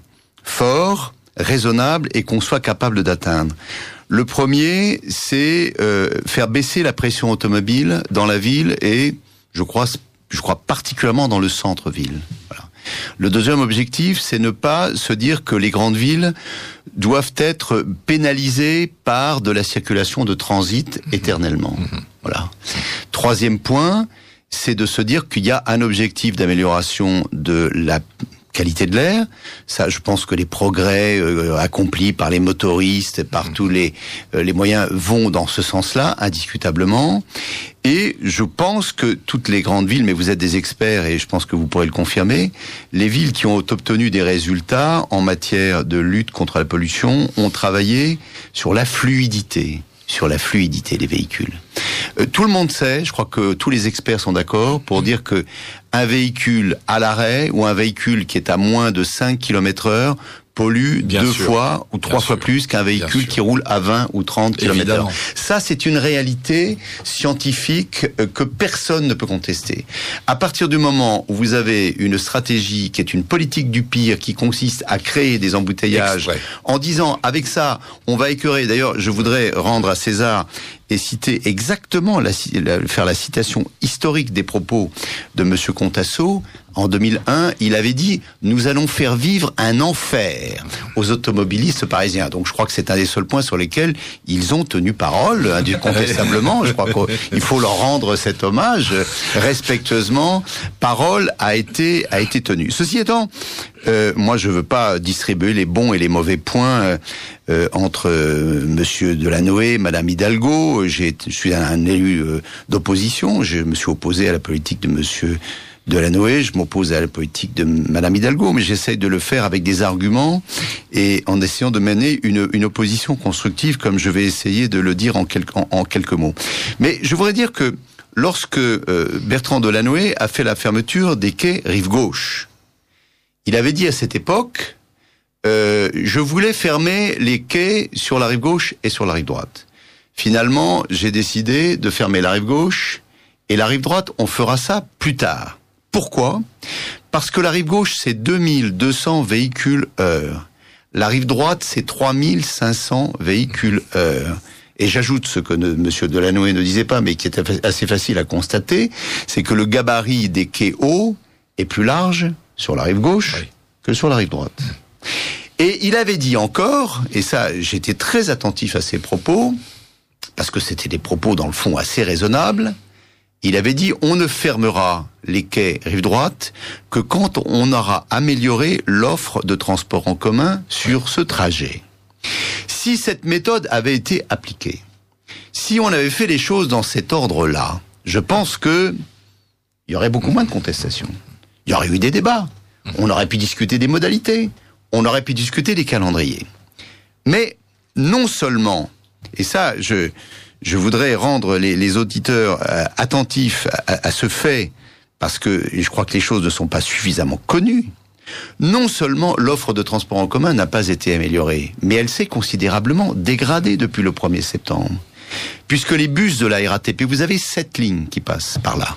forts, raisonnables et qu'on soit capable d'atteindre. Le premier, c'est faire baisser la pression automobile dans la ville et, je crois particulièrement dans le centre-ville. Voilà. Le deuxième objectif, c'est ne pas se dire que les grandes villes doivent être pénalisées par de la circulation de transit éternellement. Voilà. Troisième point, c'est de se dire qu'il y a un objectif d'amélioration de la qualité de l'air. Ça, je pense que les progrès accomplis par les motoristes, par tous les moyens vont dans ce sens-là, indiscutablement. Et je pense que toutes les grandes villes, mais vous êtes des experts et je pense que vous pourrez le confirmer, les villes qui ont obtenu des résultats en matière de lutte contre la pollution ont travaillé sur la fluidité des véhicules. Tout le monde sait, je crois que tous les experts sont d'accord pour dire que un véhicule à l'arrêt ou un véhicule qui est à moins de 5 km/h pollue fois ou 3 fois plus qu'un véhicule qui roule à 20 ou 30 km/h. Ça, c'est une réalité scientifique que personne ne peut contester. À partir du moment où vous avez une stratégie qui est une politique du pire, qui consiste à créer des embouteillages, en disant, avec ça, on va écœurer. D'ailleurs, je voudrais rendre à César et citer exactement, faire la citation historique des propos de Monsieur Contasso. En 2001, il avait dit « Nous allons faire vivre un enfer aux automobilistes parisiens ». Donc je crois que c'est un des seuls points sur lesquels ils ont tenu parole, incontestablement. Je crois qu'il faut leur rendre cet hommage respectueusement. Parole a été tenue. Ceci étant, moi je veux pas distribuer les bons et les mauvais points entre Monsieur Delanoë, Madame Hidalgo. Je suis un élu d'opposition. Je me suis opposé à la politique de Monsieur Delanoë, je m'oppose à la politique de Madame Hidalgo, mais j'essaye de le faire avec des arguments et en essayant de mener une opposition constructive, comme je vais essayer de le dire en quelques mots. Mais je voudrais dire que lorsque Bertrand Delanoë a fait la fermeture des quais rive gauche, il avait dit à cette époque je voulais fermer les quais sur la rive gauche et sur la rive droite. Finalement, j'ai décidé de fermer la rive gauche et la rive droite, on fera ça plus tard. Pourquoi ? Parce que la rive gauche, c'est 2200 véhicules heure. La rive droite, c'est 3500 véhicules heure. Et j'ajoute ce que Monsieur Delanoë ne disait pas, mais qui est assez facile à constater, c'est que le gabarit des quais hauts est plus large sur la rive gauche que sur la rive droite. Et il avait dit encore, et ça, j'étais très attentif à ses propos, parce que c'était des propos, dans le fond, assez raisonnables. Il avait dit, on ne fermera les quais rive droite que quand on aura amélioré l'offre de transport en commun sur ce trajet. Si cette méthode avait été appliquée, si on avait fait les choses dans cet ordre-là, je pense que il y aurait beaucoup moins de contestations. Il y aurait eu des débats. On aurait pu discuter des modalités. On aurait pu discuter des calendriers. Mais non seulement, et ça, je voudrais rendre les auditeurs attentifs à ce fait, parce que je crois que les choses ne sont pas suffisamment connues. Non seulement l'offre de transport en commun n'a pas été améliorée, mais elle s'est considérablement dégradée depuis le 1er septembre. Puisque les bus de la RATP, vous avez 7 lignes qui passent par là.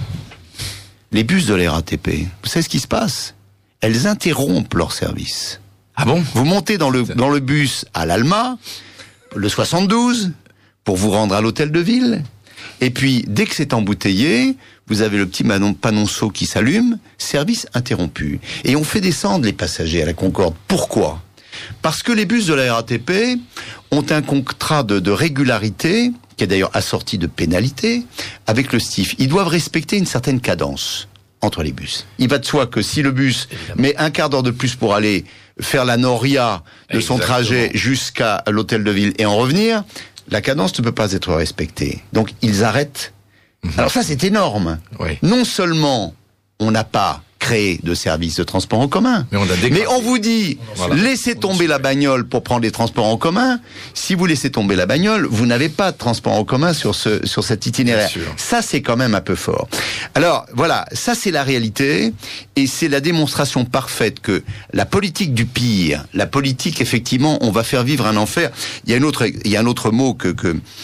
Les bus de la RATP, vous savez ce qui se passe? Elles interrompent leur service. Ah bon? Vous montez dans le bus à l'Alma, le 72, pour vous rendre à l'hôtel de ville. Et puis, dès que c'est embouteillé, vous avez le petit panonceau qui s'allume, service interrompu. Et on fait descendre les passagers à la Concorde. Pourquoi? Parce que les bus de la RATP ont un contrat de régularité, qui est d'ailleurs assorti de pénalités, avec le STIF. Ils doivent respecter une certaine cadence entre les bus. Il va de soi que si le bus met un quart d'heure de plus pour aller faire la noria de son trajet jusqu'à l'hôtel de ville et en revenir, la cadence ne peut pas être respectée. Donc ils arrêtent. Alors ça, c'est énorme. Oui. Non seulement on n'a pas créé de services de transport en commun, mais on vous dit, laissez tomber la bagnole pour prendre les transports en commun. Si vous laissez tomber la bagnole, vous n'avez pas de transport en commun sur cet itinéraire. Ça, c'est quand même un peu fort. Alors, voilà, ça c'est la réalité, et c'est la démonstration parfaite que la politique du pire, la politique, effectivement, on va faire vivre un enfer. Il y a un autre mot que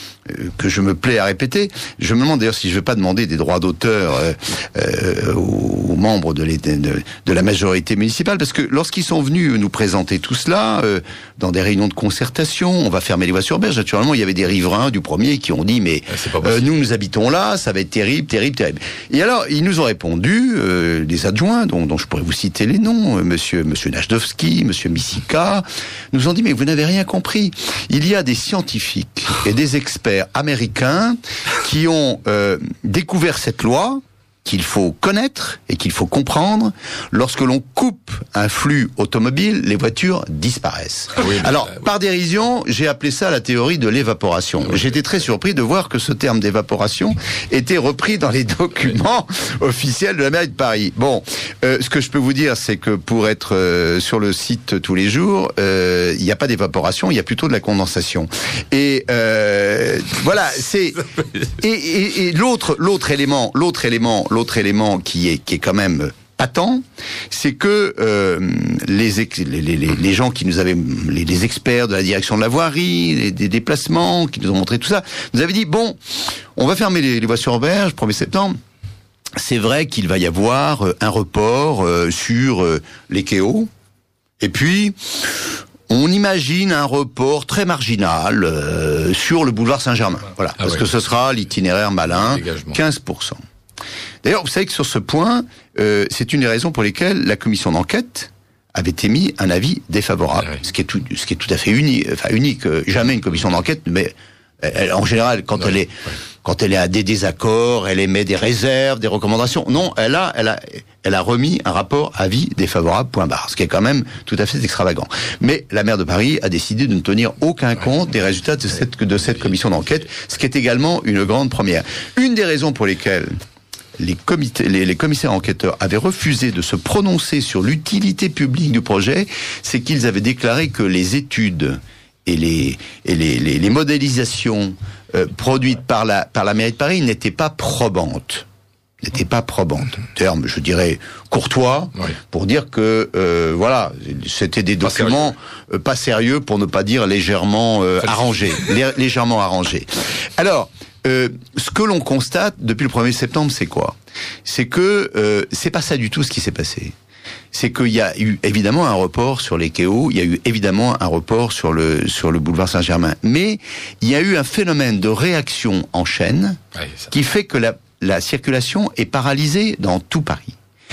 je me plais à répéter. Je me demande d'ailleurs si je ne vais pas demander des droits d'auteur aux membres de la majorité municipale, parce que lorsqu'ils sont venus nous présenter tout cela, dans des réunions de concertation, on va fermer les voies sur berge. Naturellement, il y avait des riverains du premier qui ont dit, mais nous habitons là, ça va être terrible, terrible, terrible. Et alors, ils nous ont répondu, les adjoints, dont je pourrais vous citer les noms, monsieur Najdowski, monsieur Missika, nous ont dit, mais vous n'avez rien compris. Il y a des scientifiques et des experts américains qui ont découvert cette loi qu'il faut connaître et qu'il faut comprendre. Lorsque l'on coupe un flux automobile, les voitures disparaissent. Oui, alors, par dérision, j'ai appelé ça la théorie de l'évaporation. Oui. J'étais très surpris de voir que ce terme d'évaporation était repris dans les documents officiels de la mairie de Paris. Bon, ce que je peux vous dire, c'est que pour être sur le site tous les jours, il n'y a pas d'évaporation, il y a plutôt de la condensation. Et voilà, c'est et l'autre élément qui est quand même patent, c'est que les gens qui nous avaient, les experts de la direction de la voirie, des déplacements, qui nous ont montré tout ça, nous avaient dit, bon, on va fermer les voies sur berge, 1er septembre. C'est vrai qu'il va y avoir un report sur les Kéos, et puis on imagine un report très marginal sur le boulevard Saint-Germain. Voilà, parce que ce sera l'itinéraire malin, 15%. D'ailleurs, vous savez que sur ce point, c'est une des raisons pour lesquelles la commission d'enquête avait émis un avis défavorable, ce qui est tout à fait unique. Jamais une commission d'enquête, mais en général, quand elle est à des désaccords, elle émet des réserves, des recommandations. Non, elle a remis un rapport avis défavorable, point barre, ce qui est quand même tout à fait extravagant. Mais la maire de Paris a décidé de ne tenir aucun compte des résultats de cette commission d'enquête, ce qui est également une grande première. Une des raisons pour lesquelles les commissaires enquêteurs avaient refusé de se prononcer sur l'utilité publique du projet, c'est qu'ils avaient déclaré que les études et les modélisations produites par la mairie de Paris n'étaient pas probantes. Terme, je dirais, courtois, pour dire que voilà, c'était des documents pas sérieux, pour ne pas dire légèrement arrangés. Légèrement arrangés. Alors, ce que l'on constate depuis le 1er septembre, c'est quoi? C'est que c'est pas ça du tout ce qui s'est passé. C'est qu'il y a eu évidemment un report sur les Kéos, il y a eu évidemment un report sur le boulevard Saint-Germain. Mais il y a eu un phénomène de réaction en chaîne qui fait que la circulation est paralysée dans tout Paris.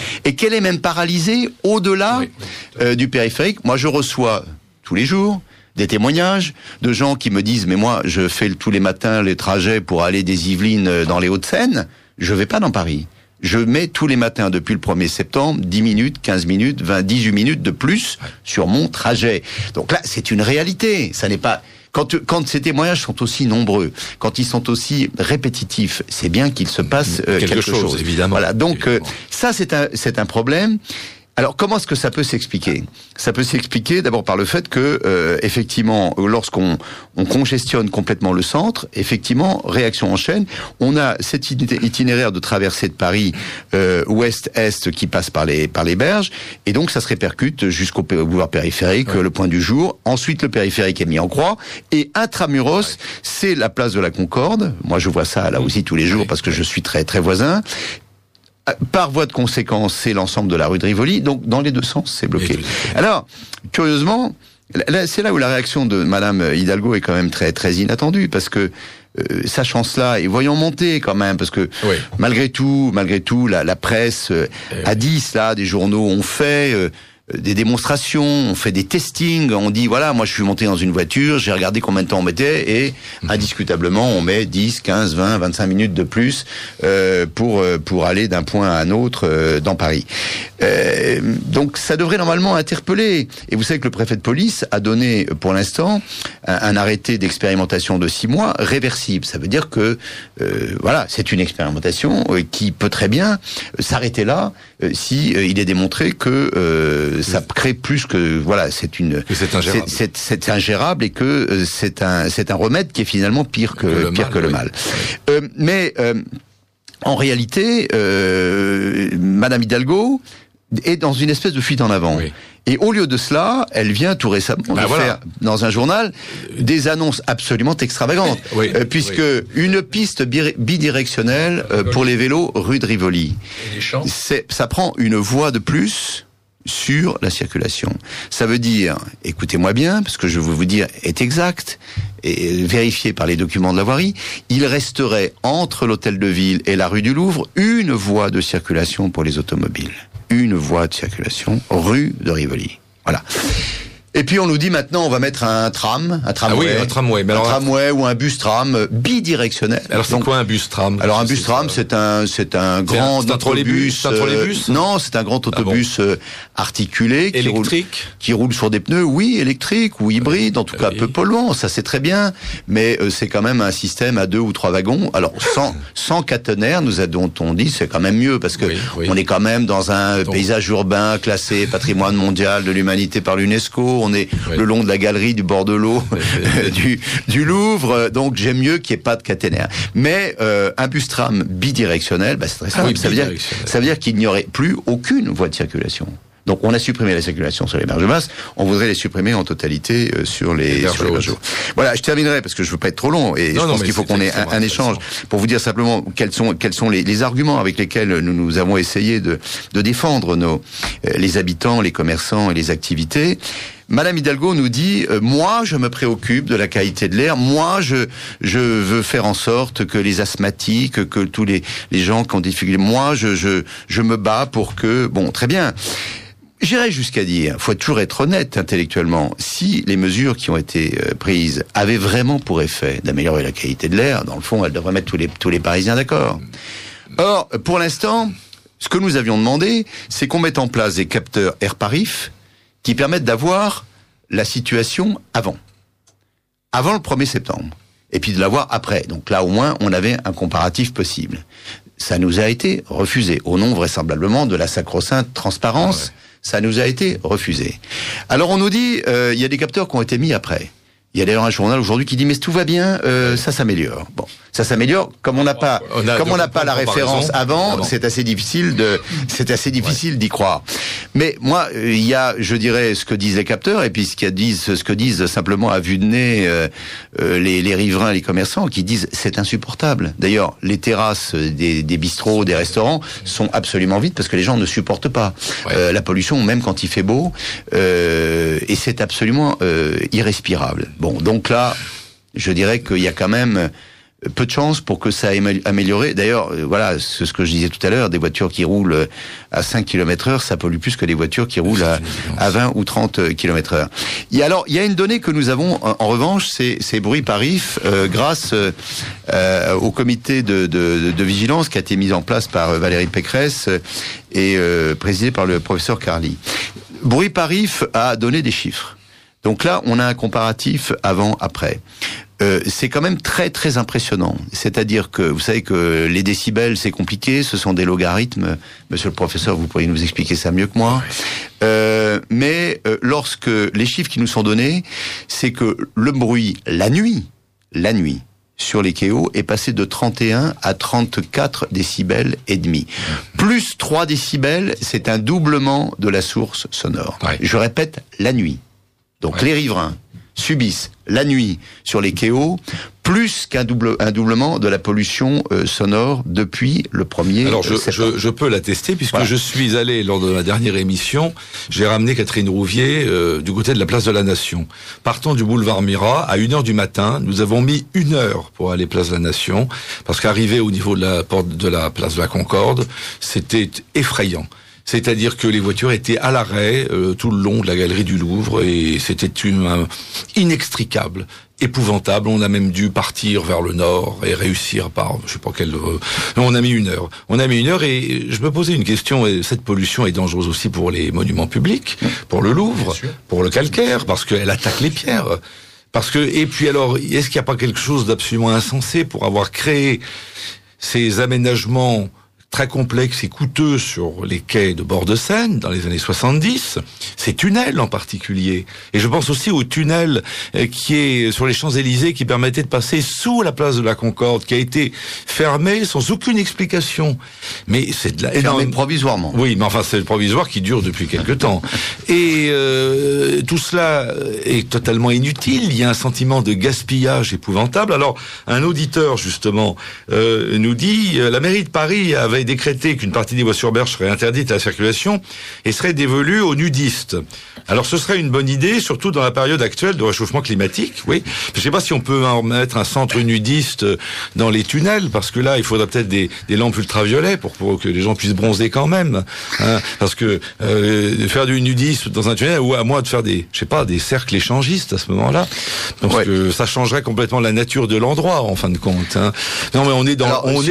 et qu'elle est même paralysée au-delà du périphérique. Moi, je reçois tous les jours des témoignages de gens qui me disent « Mais moi, je fais tous les matins les trajets pour aller des Yvelines dans les Hauts-de-Seine. Je vais pas dans Paris. Je mets tous les matins depuis le 1er septembre 10 minutes, 15 minutes, 20, 18 minutes de plus sur mon trajet. » Donc là, c'est une réalité. Ça n'est pas... Quand ces témoignages sont aussi nombreux, quand ils sont aussi répétitifs, c'est bien qu'il se passe quelque chose. Évidemment. Voilà. Donc ça, c'est un problème. Alors, comment est-ce que ça peut s'expliquer ? Ça peut s'expliquer d'abord par le fait que, effectivement, lorsqu'on congestionne complètement le centre, effectivement, réaction en chaîne, on a cet itinéraire de traversée de Paris ouest-est qui passe par les berges, et donc ça se répercute jusqu'au boulevard périphérique, le point du jour. Ensuite, le périphérique est mis en croix, et intramuros, c'est la place de la Concorde. Moi, je vois ça là aussi tous les jours parce que je suis très très voisin. Par voie de conséquence, c'est l'ensemble de la rue de Rivoli. Donc, dans les deux sens, c'est bloqué. Alors, curieusement, là, c'est là où la réaction de Madame Hidalgo est quand même très, très inattendue, parce que, sachant cela, et voyons monter quand même, parce que, malgré tout, la presse a dit cela, des journaux ont fait, des démonstrations, on fait des testings, on dit voilà, moi je suis monté dans une voiture, j'ai regardé combien de temps on mettait et indiscutablement on met 10, 15, 20, 25 minutes de plus pour aller d'un point à un autre dans Paris. Donc ça devrait normalement interpeller. Et vous savez que le préfet de police a donné pour l'instant un arrêté d'expérimentation de 6 mois réversible. Ça veut dire que voilà, c'est une expérimentation qui peut très bien s'arrêter là si il est démontré que ça crée plus que voilà, c'est ingérable et que c'est un remède qui est finalement pire que le mal. Mais en réalité, Madame Hidalgo est dans une espèce de fuite en avant. Oui. Et au lieu de cela, elle vient tout récemment faire dans un journal des annonces absolument extravagantes, puisque une piste bidirectionnelle pour les vélos rue de Rivoli, ça prend une voie de plus sur la circulation. Ça veut dire, écoutez-moi bien, parce que je veux vous dire est exact, et vérifié par les documents de la voirie, il resterait entre l'hôtel de ville et la rue du Louvre une voie de circulation pour les automobiles. Une voie de circulation rue de Rivoli. Voilà. Et puis on nous dit maintenant on va mettre un tramway. Mais alors, tramway ou un bus-tram bidirectionnel. Alors c'est quoi un bus-tram? Alors un bus-tram c'est un grand autobus. C'est un trolleybus? Non, c'est un grand autobus articulé qui roule sur des pneus, électriques ou hybrides, en tout cas peu polluants, ça c'est très bien, mais c'est quand même un système à 2 ou 3 wagons. Alors sans caténaire, dont on dit c'est quand même mieux parce que on est quand même dans un paysage urbain classé patrimoine mondial de l'humanité par l'UNESCO. On est le long de la galerie du bord de l'eau du Louvre, donc j'aime mieux qu'il n'y ait pas de caténaire. Mais un bus-tram bidirectionnel, c'est très simple. Ça veut dire qu'il n'y aurait plus aucune voie de circulation. Donc on a supprimé la circulation sur les berges basses, on voudrait les supprimer en totalité sur les berges hautes. Voilà, je terminerai parce que je veux pas être trop long et je pense qu'il faut qu'on ait un échange pour vous dire simplement quels sont les arguments avec lesquels nous avons essayé de défendre les habitants, les commerçants et les activités. Madame Hidalgo nous dit moi je me préoccupe de la qualité de l'air, moi je veux faire en sorte que les asthmatiques, que tous les gens qui ont des difficultés, moi je me bats pour que très bien. J'irais jusqu'à dire, faut toujours être honnête intellectuellement, si les mesures qui ont été prises avaient vraiment pour effet d'améliorer la qualité de l'air, dans le fond, elles devraient mettre tous les Parisiens d'accord. Or, pour l'instant, ce que nous avions demandé, c'est qu'on mette en place des capteurs Airparif qui permettent d'avoir la situation avant le 1er septembre, et puis de l'avoir après. Donc là, au moins, on avait un comparatif possible. Ça nous a été refusé, au nom vraisemblablement de la sacro-sainte transparence. Ça nous a été refusé. Alors on nous dit, il y a des capteurs qui ont été mis après. Il y a d'ailleurs un journal aujourd'hui qui dit mais tout va bien, ça s'améliore. Bon, ça s'améliore. Comme on n'a pas la référence avant, c'est assez difficile d'y croire. Mais moi, il y a, je dirais, ce que disent les capteurs et puis ce que disent simplement à vue de nez les riverains, les commerçants, qui disent c'est insupportable. D'ailleurs, les terrasses des bistrots, des restaurants sont absolument vides parce que les gens ne supportent pas la pollution, même quand il fait beau, et c'est absolument irrespirable. Bon, donc là, je dirais qu'il y a quand même peu de chance pour que ça ait amélioré. D'ailleurs, voilà, c'est ce que je disais tout à l'heure, des voitures qui roulent à 5 km/h, ça pollue plus que des voitures qui roulent à 20 ou 30 km/h. Il y a une donnée que nous avons, en revanche, c'est bruit par IF, grâce au comité de vigilance qui a été mis en place par Valérie Pécresse et présidé par le professeur Carly. Bruit par IF a donné des chiffres. Donc là, on a un comparatif avant-après. C'est quand même très très impressionnant. C'est-à-dire que vous savez que les décibels c'est compliqué, ce sont des logarithmes. Monsieur le professeur, vous pourriez nous expliquer ça mieux que moi. Mais lorsque les chiffres qui nous sont donnés, c'est que le bruit la nuit sur les quais est passé de 31 à 34 décibels et demi. Plus 3 décibels, c'est un doublement de la source sonore. Ouais. Je répète, la nuit. Donc les riverains subissent la nuit sur les quais plus un doublement de la pollution sonore depuis le 1er Alors je peux l'attester puisque je suis allé lors de ma dernière émission, j'ai ramené Catherine Rouvier du côté de la place de la Nation. Partant du boulevard Mira à 1h du matin, nous avons mis 1 heure pour aller place de la Nation parce qu'arriver au niveau de la porte de la place de la Concorde, c'était effrayant. C'est-à-dire que les voitures étaient à l'arrêt tout le long de la galerie du Louvre et c'était inextricable, épouvantable. On a même dû partir vers le nord et réussir par, je sais pas quelle... on a mis 1 heure. On a mis 1 heure et je me posais une question. Cette pollution est dangereuse aussi pour les monuments publics, pour le Louvre, pour le calcaire, parce qu'elle attaque les pierres. Et puis alors, est-ce qu'il n'y a pas quelque chose d'absolument insensé pour avoir créé ces aménagements très complexe et coûteux sur les quais de bord de Seine dans les années 70, ces tunnels en particulier. Et je pense aussi au tunnel qui est sur les Champs-Élysées qui permettait de passer sous la place de la Concorde, qui a été fermé sans aucune explication. Mais c'est de la... Fermé provisoirement. Oui, mais enfin c'est le provisoire qui dure depuis quelque temps. Et tout cela est totalement inutile. Il y a un sentiment de gaspillage épouvantable. Alors, un auditeur justement nous dit la mairie de Paris avait décrété qu'une partie des voies sur berge serait interdite à la circulation et serait dévolue aux nudistes. Alors ce serait une bonne idée, surtout dans la période actuelle de réchauffement climatique, oui. Je ne sais pas si on peut mettre un centre nudiste dans les tunnels, parce que là, il faudra peut-être des lampes ultraviolets pour que les gens puissent bronzer quand même. Hein, parce que faire du nudisme dans un tunnel, ou à moins de faire des cercles échangistes à ce moment-là, parce que ça changerait complètement la nature de l'endroit, en fin de compte. Hein. Non, mais on est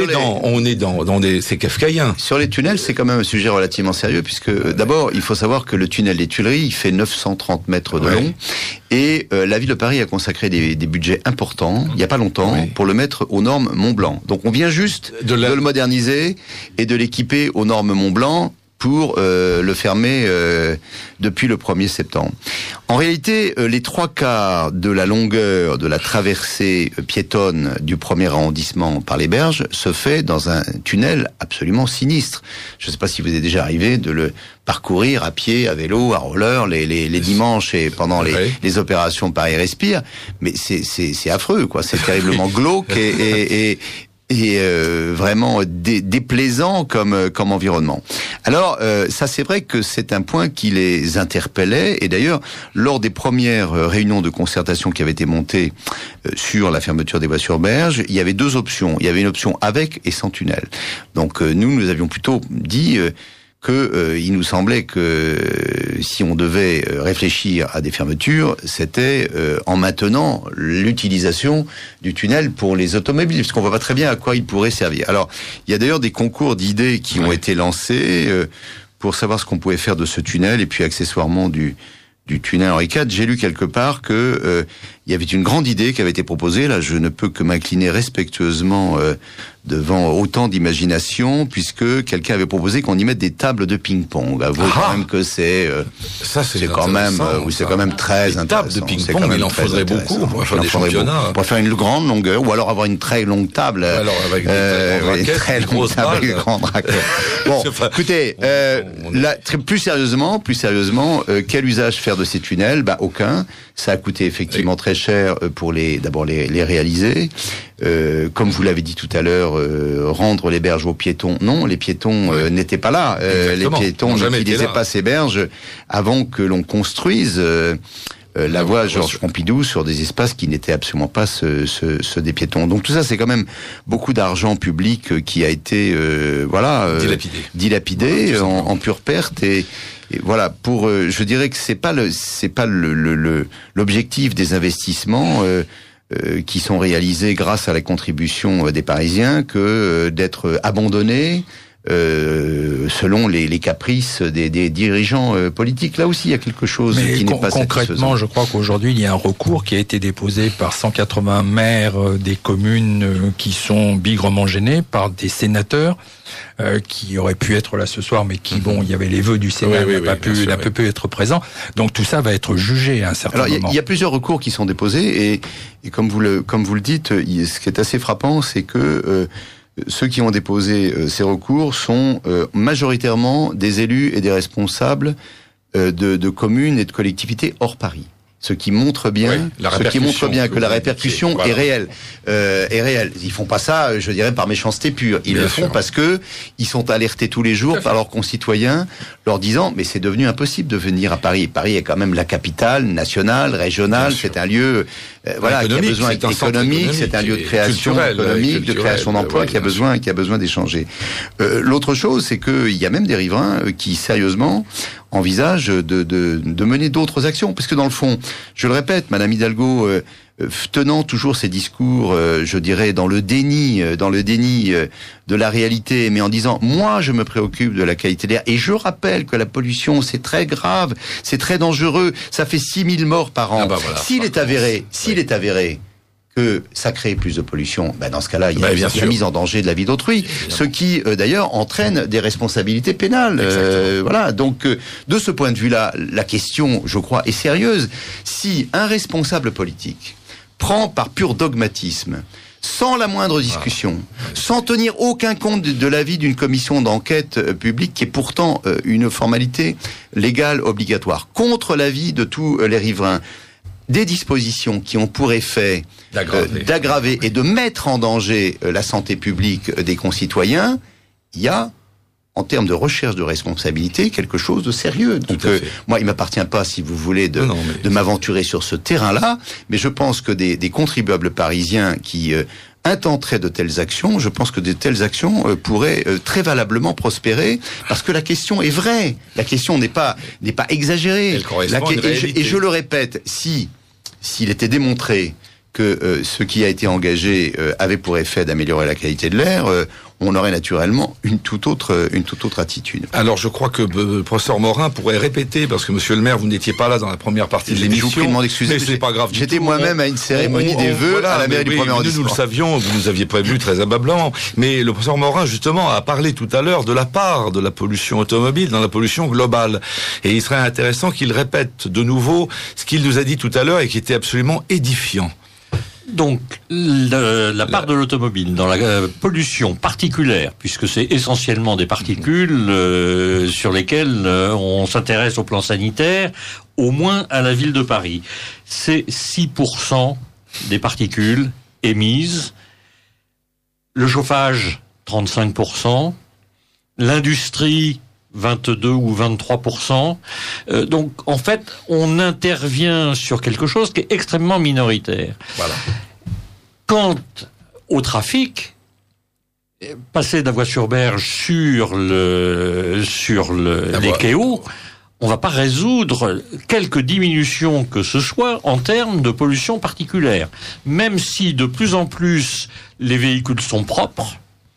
dans c'est kafkaïen. Sur les tunnels, c'est quand même un sujet relativement sérieux, puisque d'abord, il faut savoir que le tunnel des Tuileries, il fait 930 mètres de long, et la ville de Paris a consacré des budgets importants, il n'y a pas longtemps, pour le mettre aux normes Mont-Blanc. Donc on vient juste de le moderniser et de l'équiper aux normes Mont-Blanc pour le fermer depuis le 1er septembre. En réalité, les 3/4 de la longueur de la traversée piétonne du 1er arrondissement par les Berges se fait dans un tunnel absolument sinistre. Je ne sais pas si vous êtes déjà arrivé de le parcourir à pied, à vélo, à roller, les dimanches et pendant les opérations Paris Respire, mais c'est affreux, quoi. C'est terriblement glauque et vraiment déplaisant comme environnement. Alors ça c'est vrai que c'est un point qui les interpellait, et d'ailleurs lors des premières réunions de concertation qui avaient été montées sur la fermeture des voies sur berge, il y avait 2 options. Il y avait une option avec et sans tunnel. Donc nous avions plutôt dit il nous semblait que si on devait réfléchir à des fermetures, c'était en maintenant l'utilisation du tunnel pour les automobiles, parce qu'on voit pas très bien à quoi il pourrait servir. Alors, il y a d'ailleurs des concours d'idées qui ont été lancés pour savoir ce qu'on pouvait faire de ce tunnel, et puis accessoirement du tunnel Henri IV. J'ai lu quelque part que il y avait une grande idée qui avait été proposée. Là, je ne peux que m'incliner respectueusement devant autant d'imagination, puisque quelqu'un avait proposé qu'on y mette des tables de ping-pong. Avouez quand même que c'est quand même très intéressant. Des tables de ping-pong, il en faudrait beaucoup pour faire des championnats. Pour faire une grande longueur, ou alors avoir une très longue table. Alors avec une très longue table avec une grande raquette. Bon, écoutez, plus sérieusement, quel usage faire de ces tunnels? Aucun. Ça a coûté effectivement très cher pour les réaliser. Comme vous l'avez dit tout à l'heure, rendre les berges aux piétons. Non, les piétons n'étaient pas là. Les piétons n'utilisaient pas ces berges avant que l'on construise la voie Georges Pompidou sur des espaces qui n'étaient absolument pas ceux des piétons. Donc tout ça, c'est quand même beaucoup d'argent public qui a été dilapidé en pure perte et voilà, je dirais que c'est pas l'objectif des investissements qui sont réalisés grâce à la contribution des Parisiens que d'être abandonnés selon les caprices des dirigeants politiques. Là aussi, il y a quelque chose qui n'est pas satisfaisant. Concrètement, je crois qu'aujourd'hui, il y a un recours qui a été déposé par 180 maires des communes qui sont bigrement gênés par des sénateurs qui auraient pu être là ce soir, mais qui, il y avait les vœux du Sénat, n'a pas pu être présent. Donc tout ça va être jugé à un certain moment. Il y a plusieurs recours qui sont déposés et comme vous le dites, ce qui est assez frappant, c'est que ceux qui ont déposé ces recours sont majoritairement des élus et des responsables de communes et de collectivités hors Paris. Ce qui montre bien, que la répercussion est réelle. Ils font pas ça, je dirais, par méchanceté pure. Ils le font parce que ils sont alertés tous les jours par leurs concitoyens, leur disant mais c'est devenu impossible de venir à Paris. Paris est quand même la capitale nationale, régionale. C'est un lieu, qui a besoin économique. C'est un lieu de création économique, de création d'emplois, qui a besoin d'échanger. L'autre chose, c'est qu'il y a même des riverains qui sérieusement envisagent de mener d'autres actions, parce que dans le fond, je le répète, Madame Hidalgo, tenant toujours ses discours, je dirais, dans le déni de la réalité, mais en disant, moi, je me préoccupe de la qualité de l'air, et je rappelle que la pollution, c'est très grave, c'est très dangereux, ça fait 6000 morts par an. S'il est avéré que ça crée plus de pollution, dans ce cas-là, il y a la mise en danger de la vie d'autrui, ce qui d'ailleurs entraîne des responsabilités pénales. Donc de ce point de vue-là, la question, je crois, est sérieuse. Si un responsable politique prend par pur dogmatisme, sans la moindre discussion, sans tenir aucun compte de l'avis d'une commission d'enquête publique qui est pourtant une formalité légale obligatoire, contre l'avis de tous les riverains, des dispositions qui ont pour effet d'aggraver et de mettre en danger la santé publique des concitoyens, il y a, en termes de recherche de responsabilité, quelque chose de sérieux. Donc, moi, il m'appartient pas, si vous voulez, de m'aventurer sur ce terrain-là, mais je pense que des contribuables parisiens qui intenteraient de telles actions, je pense que de telles actions pourraient très valablement prospérer, parce que la question est vraie. La question n'est pas exagérée. Elle correspond à une réalité. Et je le répète, s'il était démontré que ce qui a été engagé avait pour effet d'améliorer la qualité de l'air, on aurait naturellement une toute autre attitude. Alors je crois que le professeur Morin pourrait répéter, parce que monsieur le maire, vous n'étiez pas là dans la première partie de l'émission. Je vous prie de m'en excuser. Mais c'est pas grave. J'étais moi-même à une cérémonie des vœux à la mairie du premier arrondissement. Nous le savions, vous nous aviez prévenu très aimablement. Mais le professeur Morin, justement, a parlé tout à l'heure de la part de la pollution automobile dans la pollution globale. Et il serait intéressant qu'il répète de nouveau ce qu'il nous a dit tout à l'heure et qui était absolument édifiant. Donc, la part de l'automobile dans la pollution particulière, puisque c'est essentiellement des particules sur lesquelles on s'intéresse au plan sanitaire, au moins à la ville de Paris, c'est 6% des particules émises, le chauffage 35%, l'industrie 22 ou 23%. Donc, en fait, on intervient sur quelque chose qui est extrêmement minoritaire. Voilà. Quant au trafic, passer de la voie sur berge sur les quais hauts, on va pas résoudre quelque diminution que ce soit en termes de pollution particulière. Même si de plus en plus les véhicules sont propres,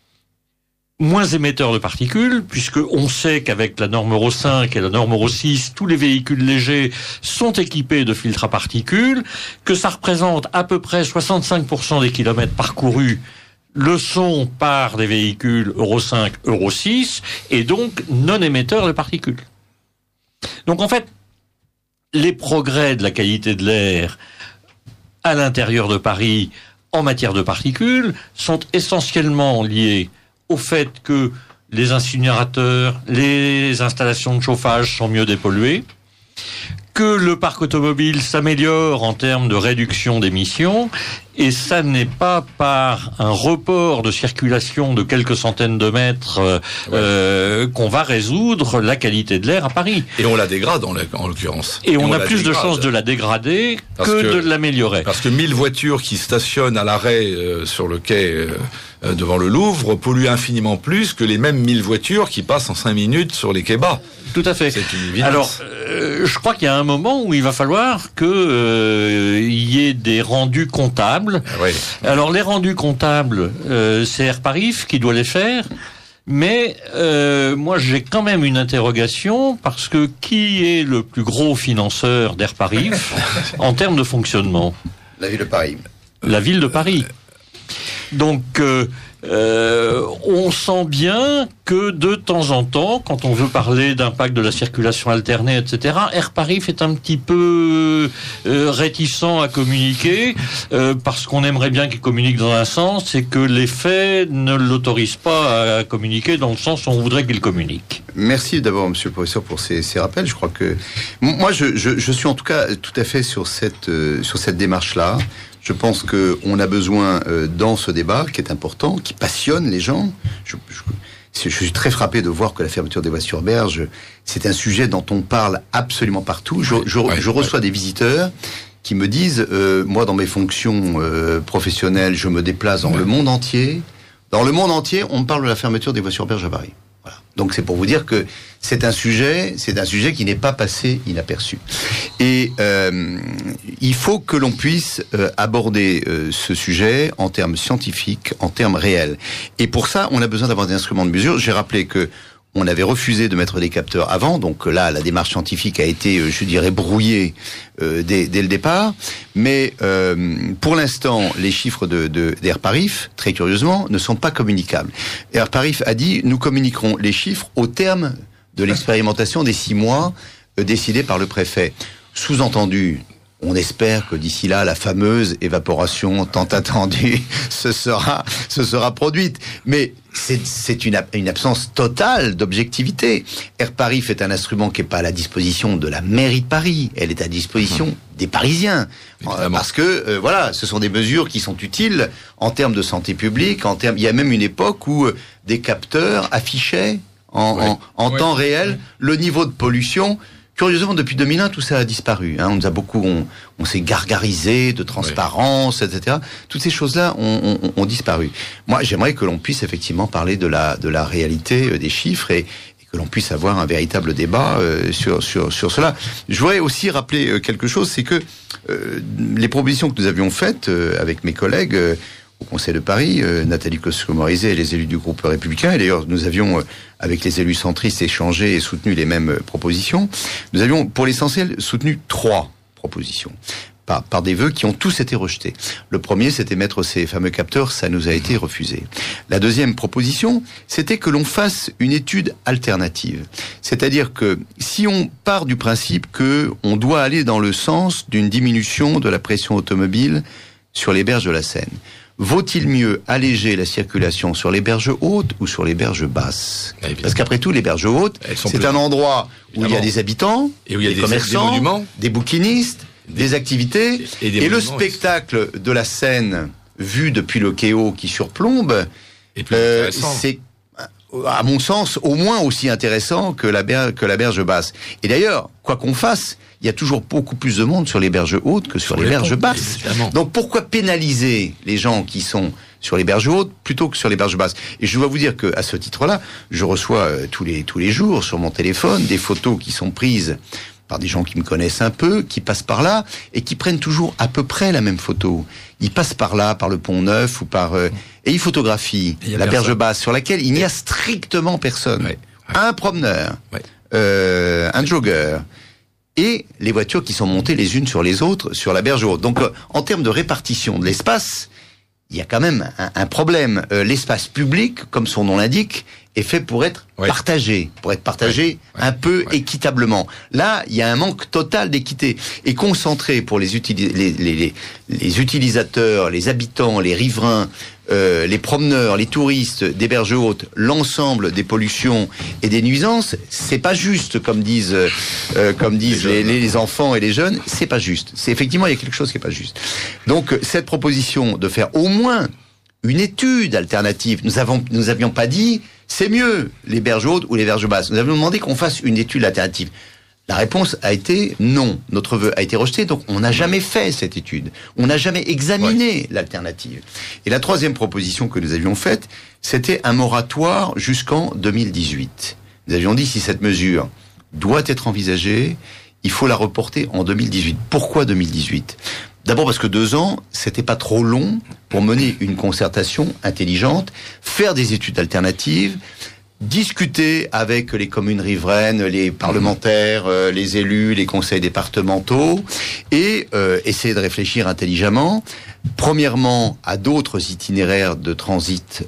moins émetteurs de particules, puisque on sait qu'avec la norme Euro 5 et la norme Euro 6, tous les véhicules légers sont équipés de filtres à particules, que ça représente à peu près 65% des kilomètres parcourus le sont par des véhicules Euro 5, Euro 6, et donc non émetteurs de particules. Donc en fait, les progrès de la qualité de l'air à l'intérieur de Paris en matière de particules sont essentiellement liés au fait que les incinérateurs, les installations de chauffage sont mieux dépolluées, que le parc automobile s'améliore en termes de réduction d'émissions, et ça n'est pas par un report de circulation de quelques centaines de mètres qu'on va résoudre la qualité de l'air à Paris. Et on la dégrade en l'occurrence. Et on a plus de chances de la dégrader que de l'améliorer. Parce que 1000 voitures qui stationnent à l'arrêt sur le quai devant le Louvre polluent infiniment plus que les mêmes 1000 voitures qui passent en 5 minutes sur les quais bas. Tout à fait. C'est une évidence. Alors, je crois qu'il y a un moment où il va falloir que y ait des rendus comptables. Oui. Alors, les rendus comptables, c'est Airparif qui doit les faire. Mais moi, j'ai quand même une interrogation, parce que qui est le plus gros financeur d'Airparif en termes de fonctionnement? La ville de Paris. La ville de Paris. Donc, on sent bien que de temps en temps, quand on veut parler d'impact de la circulation alternée, etc., Airparif est un petit peu réticent à communiquer, parce qu'on aimerait bien qu'il communique dans un sens, et que les faits ne l'autorisent pas à communiquer dans le sens où on voudrait qu'il communique. Merci d'abord, monsieur le professeur, pour ces rappels. Je crois que moi, je suis en tout cas tout à fait sur cette démarche-là. Je pense qu'on a besoin, dans ce débat qui est important, qui passionne les gens. Je suis très frappé de voir que la fermeture des voies sur berge, c'est un sujet dont on parle absolument partout. Je reçois des visiteurs qui me disent, moi, dans mes fonctions professionnelles, je me déplace dans le monde entier. Dans le monde entier, on me parle de la fermeture des voies sur berge à Paris. Voilà. Donc c'est pour vous dire que c'est un sujet qui n'est pas passé inaperçu. Et il faut que l'on puisse aborder ce sujet en termes scientifiques, en termes réels. Et pour ça, on a besoin d'avoir des instruments de mesure. J'ai rappelé que on avait refusé de mettre des capteurs avant, donc là, la démarche scientifique a été, je dirais, brouillée dès le départ. Mais pour l'instant, les chiffres d'Airparif, très curieusement, ne sont pas communicables. Airparif a dit, nous communiquerons les chiffres au terme de l'expérimentation des 6 mois décidée par le préfet. Sous-entendu, on espère que d'ici là, la fameuse évaporation tant attendue se sera produite. Mais c'est une absence totale d'objectivité. Airparif est un instrument qui n'est pas à la disposition de la mairie de Paris. Elle est à disposition des Parisiens. Parce que, voilà, ce sont des mesures qui sont utiles en termes de santé publique, il y a même une époque où des capteurs affichaient en temps réel le niveau de pollution. Curieusement, depuis 2001, tout ça a disparu. On nous a beaucoup, on s'est gargarisé de transparence, etc. Toutes ces choses-là ont disparu. Moi, j'aimerais que l'on puisse effectivement parler de la réalité des chiffres et que l'on puisse avoir un véritable débat sur cela. Je voudrais aussi rappeler quelque chose, c'est que les propositions que nous avions faites avec mes collègues au Conseil de Paris, Nathalie Kosciusko-Morizet et les élus du groupe républicain, et d'ailleurs nous avions, avec les élus centristes, échangé et soutenu les mêmes propositions. Nous avions, pour l'essentiel, soutenu 3 propositions, par des vœux qui ont tous été rejetés. Le premier, c'était mettre ces fameux capteurs, ça nous a été refusé. La deuxième proposition, c'était que l'on fasse une étude alternative. C'est-à-dire que si on part du principe que on doit aller dans le sens d'une diminution de la pression automobile sur les berges de la Seine, vaut-il mieux alléger la circulation sur les berges hautes ou sur les berges basses? Parce qu'après tout, les berges hautes, c'est un endroit où il y a des habitants, et où il y a des commerçants, des monuments, des bouquinistes, des activités, et le spectacle de la Seine vu depuis le quai haut qui surplombe, c'est, à mon sens, au moins aussi intéressant que la berge basse. Et d'ailleurs, quoi qu'on fasse, il y a toujours beaucoup plus de monde sur les berges hautes que sur les berges basses. Évidemment. Donc pourquoi pénaliser les gens qui sont sur les berges hautes plutôt que sur les berges basses? Et je dois vous dire que à ce titre-là, je reçois tous les jours sur mon téléphone des photos qui sont prises par des gens qui me connaissent un peu, qui passent par là et qui prennent toujours à peu près la même photo. Ils passent par là, par le Pont Neuf ou par et ils photographient la berge basse sur laquelle il n'y a strictement personne. Ouais. Un promeneur, un jogger. Et les voitures qui sont montées les unes sur les autres sur la berge haute. Donc, en termes de répartition de l'espace, il y a quand même un problème. L'espace public, comme son nom l'indique, est fait pour être partagé, un peu équitablement. Là, il y a un manque total d'équité. Et concentré pour les utilisateurs, les habitants, les riverains, les promeneurs, les touristes des berges hautes, l'ensemble des pollutions et des nuisances, c'est pas juste, comme disent les enfants et les jeunes, c'est pas juste. C'est effectivement, il y a quelque chose qui est pas juste. Donc, cette proposition de faire au moins une étude alternative, nous avions pas dit, c'est mieux les berges hautes ou les berges basses. Nous avions demandé qu'on fasse une étude alternative. La réponse a été non. Notre vœu a été rejeté, donc on n'a jamais fait cette étude. On n'a jamais examiné l'alternative. Et la troisième proposition que nous avions faite, c'était un moratoire jusqu'en 2018. Nous avions dit, si cette mesure doit être envisagée, il faut la reporter en 2018. Pourquoi 2018 ? D'abord parce que 2 ans, c'était pas trop long pour mener une concertation intelligente, faire des études alternatives, discuter avec les communes riveraines, les parlementaires, les élus, les conseils départementaux, et essayer de réfléchir intelligemment. Premièrement, à d'autres itinéraires de transit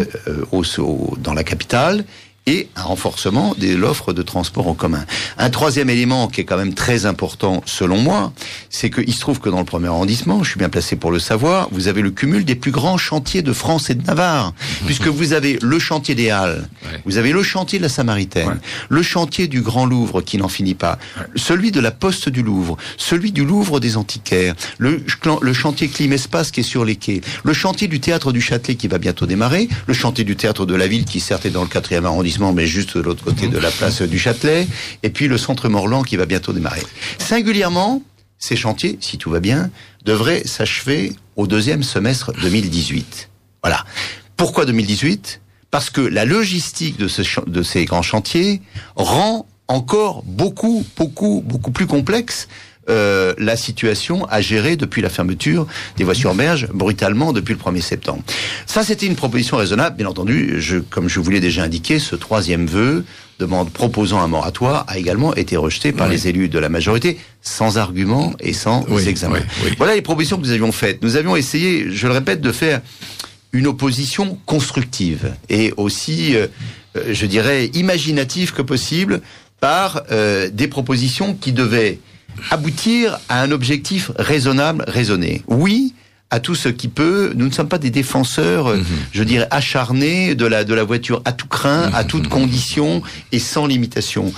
dans la capitale, et un renforcement de l'offre de transport en commun. Un troisième élément qui est quand même très important selon moi, c'est qu'il se trouve que dans le premier arrondissement, je suis bien placé pour le savoir, vous avez le cumul des plus grands chantiers de France et de Navarre, puisque vous avez le chantier des Halles, vous avez le chantier de la Samaritaine, le chantier du Grand Louvre qui n'en finit pas, celui de la Poste du Louvre, celui du Louvre des Antiquaires, le chantier Clim-Espace qui est sur les quais, le chantier du Théâtre du Châtelet qui va bientôt démarrer, le chantier du Théâtre de la Ville qui certes est dans le 4e arrondissement, mais juste de l'autre côté de la place du Châtelet, et puis le centre Morland qui va bientôt démarrer. Singulièrement, ces chantiers, si tout va bien, devraient s'achever au 2e semestre 2018. Voilà. Pourquoi 2018 ? Parce que la logistique de ces grands chantiers rend encore beaucoup plus complexe la situation à gérer depuis la fermeture des voies sur berge brutalement depuis le 1er septembre. Ça, c'était une proposition raisonnable. Bien entendu, comme je vous l'ai déjà indiqué, ce troisième vœu, proposant un moratoire, a également été rejeté par les élus de la majorité, sans argument et sans examen. Voilà les propositions que nous avions faites. Nous avions essayé, je le répète, de faire une opposition constructive et aussi, je dirais, imaginative que possible par des propositions qui devaient aboutir à un objectif raisonnable, raisonné. Oui, à tout ce qui peut. Nous ne sommes pas des défenseurs, je dirais, acharnés de la voiture à tout crin, à toute condition et sans limitation.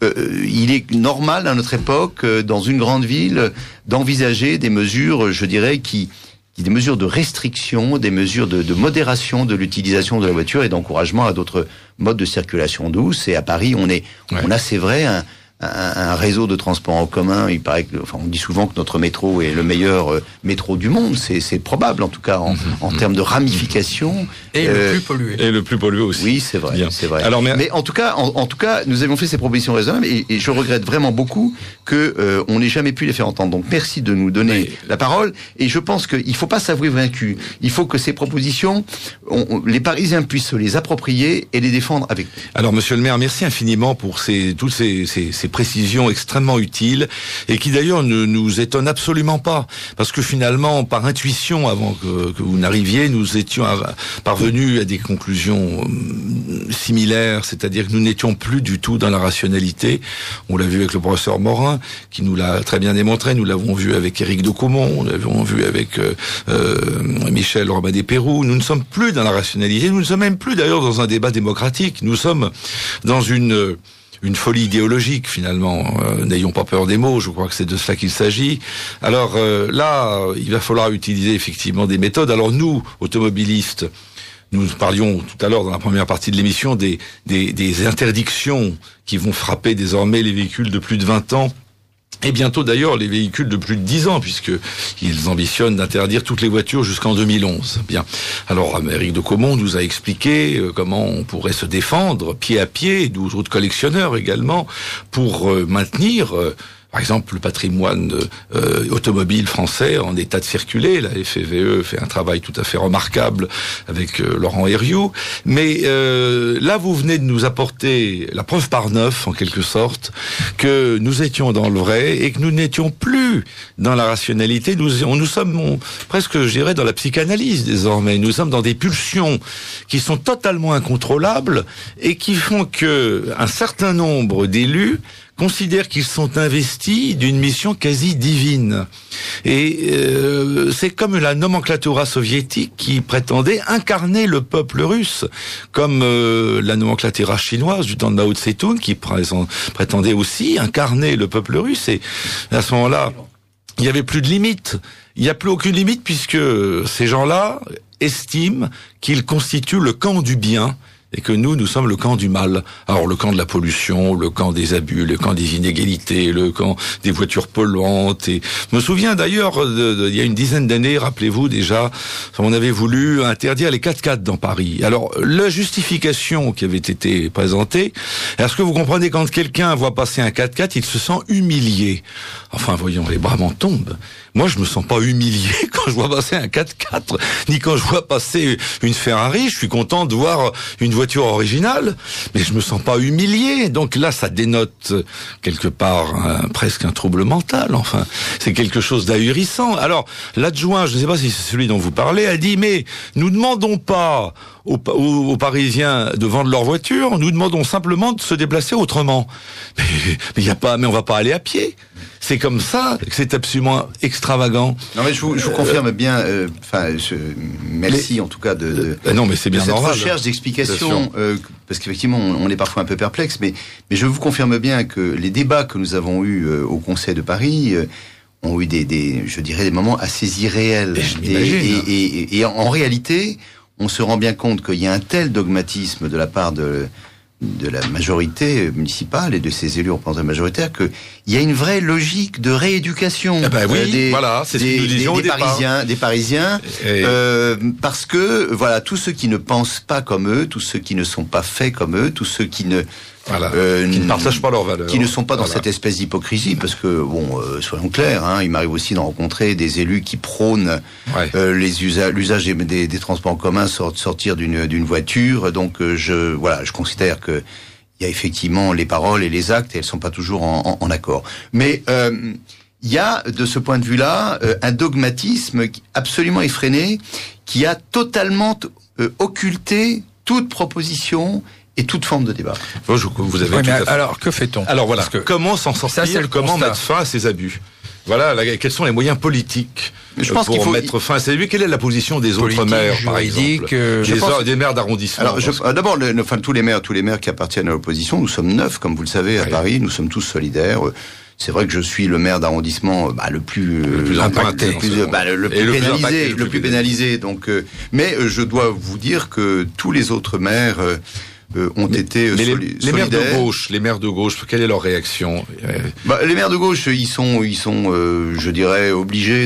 Il est normal à notre époque, dans une grande ville, d'envisager des mesures, je dirais, des mesures de restriction, des mesures de modération de l'utilisation de la voiture et d'encouragement à d'autres modes de circulation douce. Et à Paris, on a, c'est vrai, un réseau de transport en commun. Il paraît on dit souvent que notre métro est le meilleur métro du monde. C'est probable, en tout cas, en termes de ramification. Et le plus pollué. Et le plus pollué aussi. Oui, c'est vrai. C'est vrai. Alors, mais en tout cas, nous avions fait ces propositions raisonnables et je regrette vraiment beaucoup que on n'ait jamais pu les faire entendre. Donc, merci de nous donner la parole. Et je pense qu'il faut pas s'avouer vaincu. Il faut que ces propositions, les Parisiens puissent se les approprier et les défendre avec nous. Alors, Monsieur le maire, merci infiniment pour toutes ces précisions extrêmement utiles et qui d'ailleurs ne nous étonnent absolument pas parce que finalement, par intuition, avant que vous n'arriviez, nous étions parvenus à des conclusions similaires, c'est-à-dire que nous n'étions plus du tout dans la rationalité. On l'a vu avec le professeur Morin qui nous l'a très bien démontré, nous l'avons vu avec Éric de Caumont, nous l'avons vu avec Michel Romadet-Pérou. Nous ne sommes plus dans la rationalité, nous ne sommes même plus d'ailleurs dans un débat démocratique, nous sommes dans une folie idéologique finalement. N'ayons pas peur des mots, je crois que c'est de cela qu'il s'agit. Alors là, il va falloir utiliser effectivement des méthodes. Alors nous, automobilistes, nous parlions tout à l'heure dans la première partie de l'émission des interdictions qui vont frapper désormais les véhicules de plus de 20 ans. Et bientôt d'ailleurs les véhicules de plus de 10 ans, puisqu'ils ambitionnent d'interdire toutes les voitures jusqu'en 2011. Bien. Alors, Éric de Caumont nous a expliqué comment on pourrait se défendre pied à pied, 12 autres collectionneurs également, pour maintenir par exemple, le patrimoine automobile français en état de circuler. La FFVE fait un travail tout à fait remarquable avec Laurent Herriot. Mais là, vous venez de nous apporter la preuve par neuf, en quelque sorte, que nous étions dans le vrai et que nous n'étions plus dans la rationalité. Nous sommes presque, je dirais, dans la psychanalyse désormais. Nous sommes dans des pulsions qui sont totalement incontrôlables et qui font que un certain nombre d'élus considèrent qu'ils sont investis d'une mission quasi divine. Et c'est comme la nomenclatura soviétique qui prétendait incarner le peuple russe, comme la nomenclatura chinoise du temps de Mao Tse-tung qui prétendait aussi incarner le peuple russe. Et à ce moment-là, il n'y avait plus de limite. Il n'y a plus aucune limite puisque ces gens-là estiment qu'ils constituent le camp du bien et que nous sommes le camp du mal. Alors le camp de la pollution, le camp des abus, le camp des inégalités, le camp des voitures polluantes. Et je me souviens d'ailleurs, il y a une dizaine d'années, rappelez-vous déjà, on avait voulu interdire les 4x4 dans Paris. Alors la justification qui avait été présentée, est-ce que vous comprenez quand quelqu'un voit passer un 4x4, il se sent humilié. Enfin voyons, les bras m'en tombent. Moi, je me sens pas humilié quand je vois passer un 4x4, ni quand je vois passer une Ferrari. Je suis content de voir une voiture originale, mais je me sens pas humilié. Donc là, ça dénote quelque part presque un trouble mental. Enfin, c'est quelque chose d'ahurissant. Alors, l'adjoint, je ne sais pas si c'est celui dont vous parlez, a dit, mais nous demandons pas aux Parisiens de vendre leur voiture, nous demandons simplement de se déplacer autrement. Mais on va pas aller à pied. C'est comme ça que c'est absolument extravagant. Non mais je vous confirme bien. Merci en tout cas non mais c'est bien cette normal. Recherche d'explication parce qu'effectivement on est parfois un peu perplexe, mais je vous confirme bien que les débats que nous avons eus au Conseil de Paris ont eu je dirais des moments assez irréels. Et en réalité, on se rend bien compte qu'il y a un tel dogmatisme de la part de la majorité municipale et de ses élus représentants majoritaires qu'il y a une vraie logique de rééducation voilà, c'est des Parisiens parce que voilà, tous ceux qui ne pensent pas comme eux, tous ceux qui ne sont pas faits comme eux, tous ceux qui ne qui ne partagent pas leurs valeurs, qui ne sont pas dans cette espèce d'hypocrisie, parce que soyons clairs, il m'arrive aussi de rencontrer des élus qui prônent l'usage des transports en commun, sortir d'une voiture. Donc je considère que il y a effectivement les paroles et les actes, et elles sont pas toujours en accord. Mais il y a de ce point de vue-là un dogmatisme absolument effréné qui a totalement occulté toute proposition et toute forme de débat. Vous avez alors, que fait-on? Alors voilà, comment s'en sortir, comment mettre fin à ces abus? Voilà, quels sont les moyens politiques pour mettre fin à ces abus? Quelle est la position des autres maires, par exemple, des maires d'arrondissement? Alors, d'abord, tous les maires qui appartiennent à l'opposition, nous sommes 9, comme vous le savez, à Paris, nous sommes tous solidaires. C'est vrai que je suis le maire d'arrondissement le plus impacté, le plus pénalisé. Donc, mais je dois vous dire que tous les autres maires ont été solidaires. Les maires de gauche, quelle est leur réaction? Les maires de gauche, ils sont, je dirais, obligés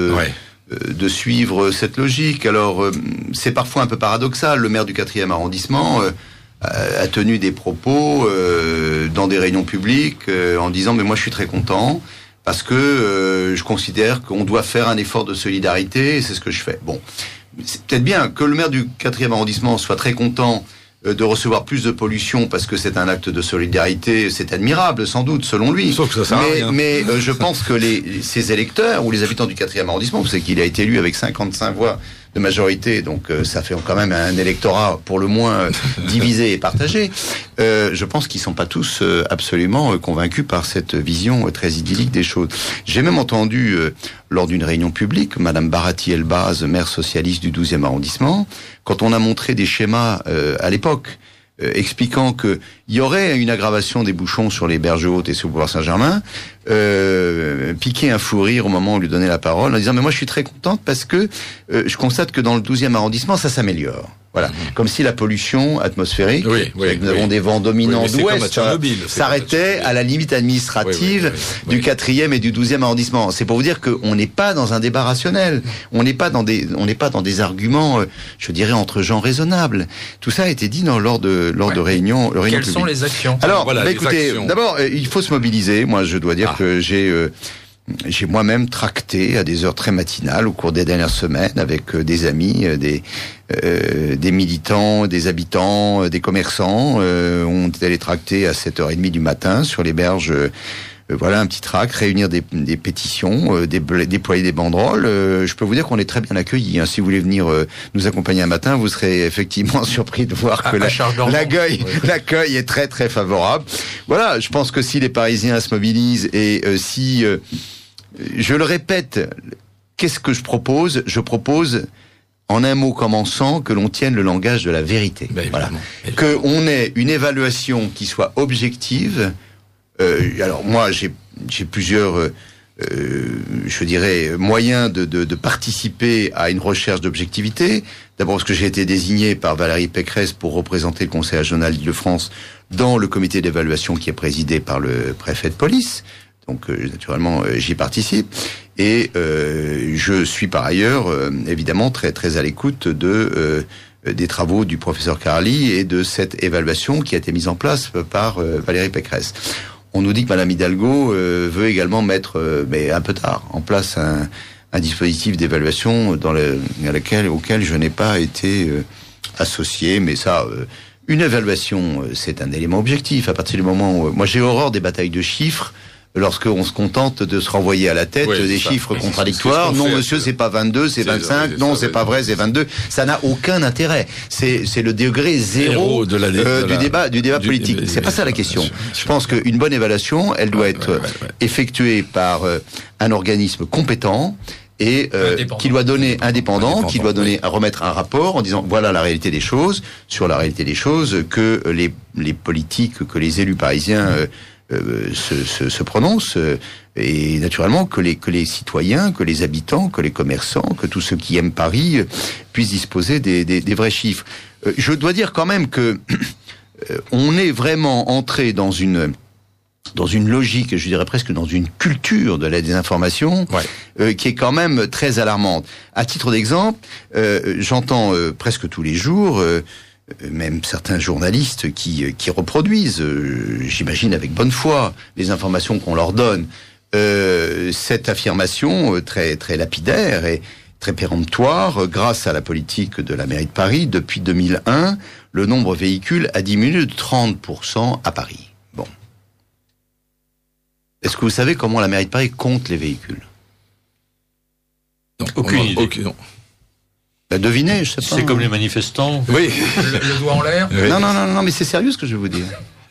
de suivre cette logique. Alors, c'est parfois un peu paradoxal. Le maire du 4e arrondissement a tenu des propos dans des réunions publiques en disant mais moi je suis très content parce que je considère qu'on doit faire un effort de solidarité et c'est ce que je fais. Bon, c'est peut-être bien que le maire du 4e arrondissement soit très content de recevoir plus de pollution parce que c'est un acte de solidarité, c'est admirable sans doute selon lui. Sauf que ça sert à rien. Mais je pense que ses électeurs ou les habitants du 4e arrondissement, vous savez qu'il a été élu avec 55 voix de majorité, donc ça fait quand même un électorat pour le moins divisé et partagé. Je pense qu'ils sont pas tous absolument convaincus par cette vision très idyllique des choses. J'ai même entendu lors d'une réunion publique Madame Barati-Elbaz, maire socialiste du 12e arrondissement, quand on a montré des schémas à l'époque expliquant que il y aurait une aggravation des bouchons sur les berges hautes et sur le boulevard Saint-Germain, piquer un fou rire au moment où on lui donnait la parole en disant mais moi je suis très contente parce que je constate que dans le 12e arrondissement ça s'améliore. Voilà, comme si la pollution atmosphérique, nous avons des vents dominants d'ouest, s'arrêtait à la limite administrative du 4e et du 12e arrondissement. C'est pour vous dire qu'on n'est pas dans un débat rationnel, on n'est pas dans des arguments, je dirais, entre gens raisonnables. Tout ça a été dit lors de réunions. Quelles sont les actions? Alors, écoutez, d'abord, il faut se mobiliser. Moi, je dois dire que j'ai moi-même tracté à des heures très matinales au cours des dernières semaines avec des amis, des militants, des habitants, des commerçants. On est allé tracter à 7h30 du matin sur les berges voilà un petit tract, réunir des pétitions, déployer des banderoles. Je peux vous dire qu'on est très bien accueillis. Si vous voulez venir nous accompagner un matin, vous serez effectivement surpris de voir que l'accueil est très très favorable. Voilà, je pense que si les Parisiens se mobilisent et si, je le répète, qu'est-ce que je propose ? Je propose, en un mot commençant, que l'on tienne le langage de la vérité. Voilà. Qu'on ait une évaluation qui soit objective. Alors moi, j'ai plusieurs, je dirais, moyens de participer à une recherche d'objectivité. D'abord parce que j'ai été désigné par Valérie Pécresse pour représenter le Conseil régional d'Île-de-France dans le comité d'évaluation qui est présidé par le préfet de police. Donc naturellement, j'y participe. Et je suis par ailleurs, évidemment, très très à l'écoute des travaux du professeur Carly et de cette évaluation qui a été mise en place par Valérie Pécresse. On nous dit que Madame Hidalgo veut également mettre, mais un peu tard, en place un dispositif d'évaluation auquel je n'ai pas été associé. Mais ça, une évaluation, c'est un élément objectif. À partir du moment où... Moi, j'ai horreur des batailles de chiffres. Lorsqu'on se contente de se renvoyer à la tête des chiffres contradictoires. Non, monsieur, c'est pas 22, c'est 25. Non, c'est pas vrai, c'est 22. Ça n'a aucun intérêt. C'est le degré zéro du débat politique. C'est pas ça la question. Je pense qu'une bonne évaluation, elle doit être effectuée par un organisme compétent et qui doit donner qui doit donner à remettre un rapport en disant voilà la réalité des choses, sur la réalité des choses, que les politiques, que les élus parisiens se prononcent, et naturellement que les citoyens, que les habitants, que les commerçants, que tous ceux qui aiment Paris puissent disposer des vrais chiffres. Je dois dire quand même que on est vraiment entré dans une logique, je dirais presque dans une culture de la désinformation, qui est quand même très alarmante. À titre d'exemple, j'entends presque tous les jours même certains journalistes qui reproduisent, j'imagine avec bonne foi, les informations qu'on leur donne. Cette affirmation très très lapidaire et très péremptoire, grâce à la politique de la mairie de Paris, depuis 2001, le nombre de véhicules a diminué de 30% à Paris. Bon. Est-ce que vous savez comment la mairie de Paris compte les véhicules ? Non, aucune idée. Non. Devinez, je sais pas. C'est comme les manifestants. Oui. le doigt en l'air. Oui. Non, mais c'est sérieux ce que je vais vous dire.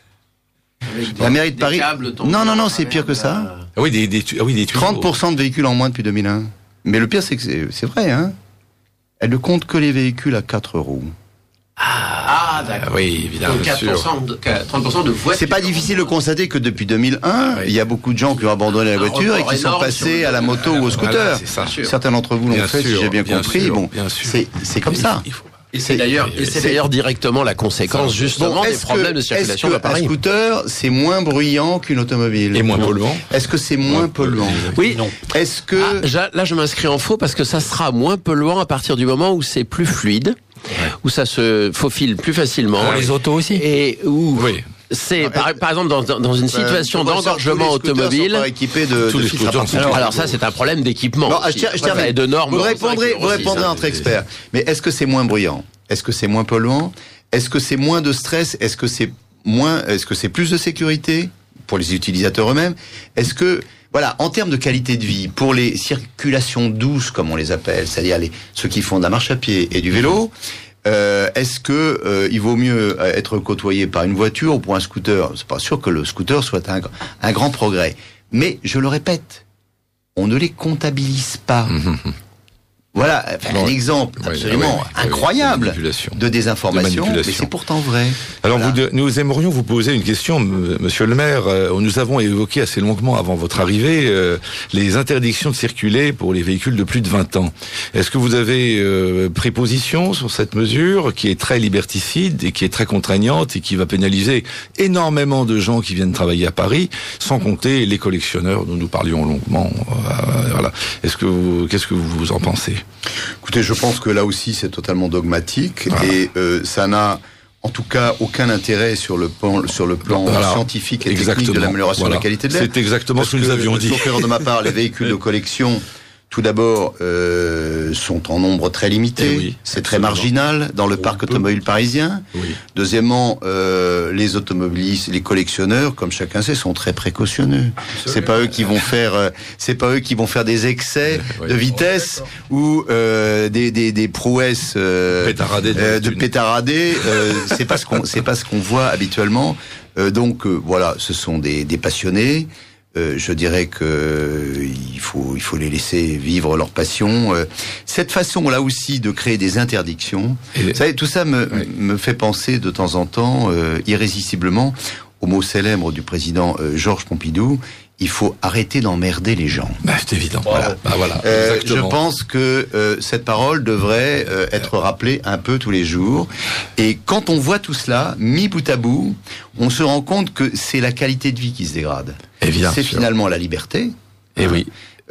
La mairie de Paris. Non, c'est pire que ça. Ah oui, des 30% de véhicules en moins depuis 2001. Mais le pire, c'est que c'est vrai, hein. Elle ne compte que les véhicules à 4 roues. Ah, d'accord. Oui, évidemment. 30% de voitures. C'est pas difficile de constater que depuis 2001, il y a beaucoup de gens qui ont abandonné la voiture et qui sont passés à la moto ou au scooter. Voilà, certains d'entre vous l'ont fait, si j'ai bien compris. Bon, c'est comme ça. Et c'est d'ailleurs directement la conséquence justement des problèmes de circulation à Paris. Un scooter, c'est moins bruyant qu'une automobile. Et moins polluant. Est-ce que c'est moins polluant ? Oui. Non. Est-ce que là je m'inscris en faux parce que ça sera moins polluant à partir du moment où c'est plus fluide, où ça se faufile plus facilement. Pour les autos aussi. Et où c'est par exemple dans une situation d'engorgement automobile. Sont pas équipés de alors ça c'est un problème d'équipement. Non, je termine. De normes. Vous répondrez entre experts. Mais est-ce que c'est moins bruyant ? Est-ce que c'est moins polluant ? Est-ce que c'est moins de stress ? Est-ce que c'est plus de sécurité pour les utilisateurs eux-mêmes ? Est-ce que voilà, en termes de qualité de vie, pour les circulations douces comme on les appelle, c'est-à-dire ceux qui font de la marche à pied et du vélo, est-ce que il vaut mieux être côtoyé par une voiture ou pour un scooter ? C'est pas sûr que le scooter soit un grand progrès. Mais je le répète, on ne les comptabilise pas. Voilà un exemple absolument incroyable de désinformation, mais c'est pourtant vrai. Alors nous aimerions vous poser une question, monsieur le maire. Nous avons évoqué assez longuement avant votre arrivée les interdictions de circuler pour les véhicules de plus de 20 ans. Est-ce que vous avez pris position sur cette mesure qui est très liberticide et qui est très contraignante et qui va pénaliser énormément de gens qui viennent travailler à Paris, sans compter les collectionneurs dont nous parlions longuement. Voilà. Qu'est-ce que vous en pensez ? Écoutez, je pense que là aussi c'est totalement dogmatique et ça n'a en tout cas aucun intérêt sur le plan scientifique et technique de l'amélioration de la qualité de l'air. C'est exactement ce que nous avions dit. Sauf erreur de ma part, les véhicules de collection tout d'abord, sont en nombre très limité. Oui, c'est très marginal dans le parc automobile parisien. Oui. Deuxièmement, les automobilistes, les collectionneurs, comme chacun sait, sont très précautionneux. C'est pas eux qui vont faire, des excès de vitesse ou des prouesses de pétaradés. C'est pas ce qu'on voit habituellement. Donc voilà, ce sont des passionnés. Je dirais que il faut les laisser vivre leur passion. Cette façon là aussi de créer des interdictions, vous savez, tout ça me fait penser de temps en temps irrésistiblement au mot célèbre du président Georges Pompidou. Il faut arrêter d'emmerder les gens. C'est évident. Voilà. Je pense que cette parole devrait être rappelée un peu tous les jours. Et quand on voit tout cela mis bout à bout, on se rend compte que c'est la qualité de vie qui se dégrade. C'est finalement la liberté. Et oui.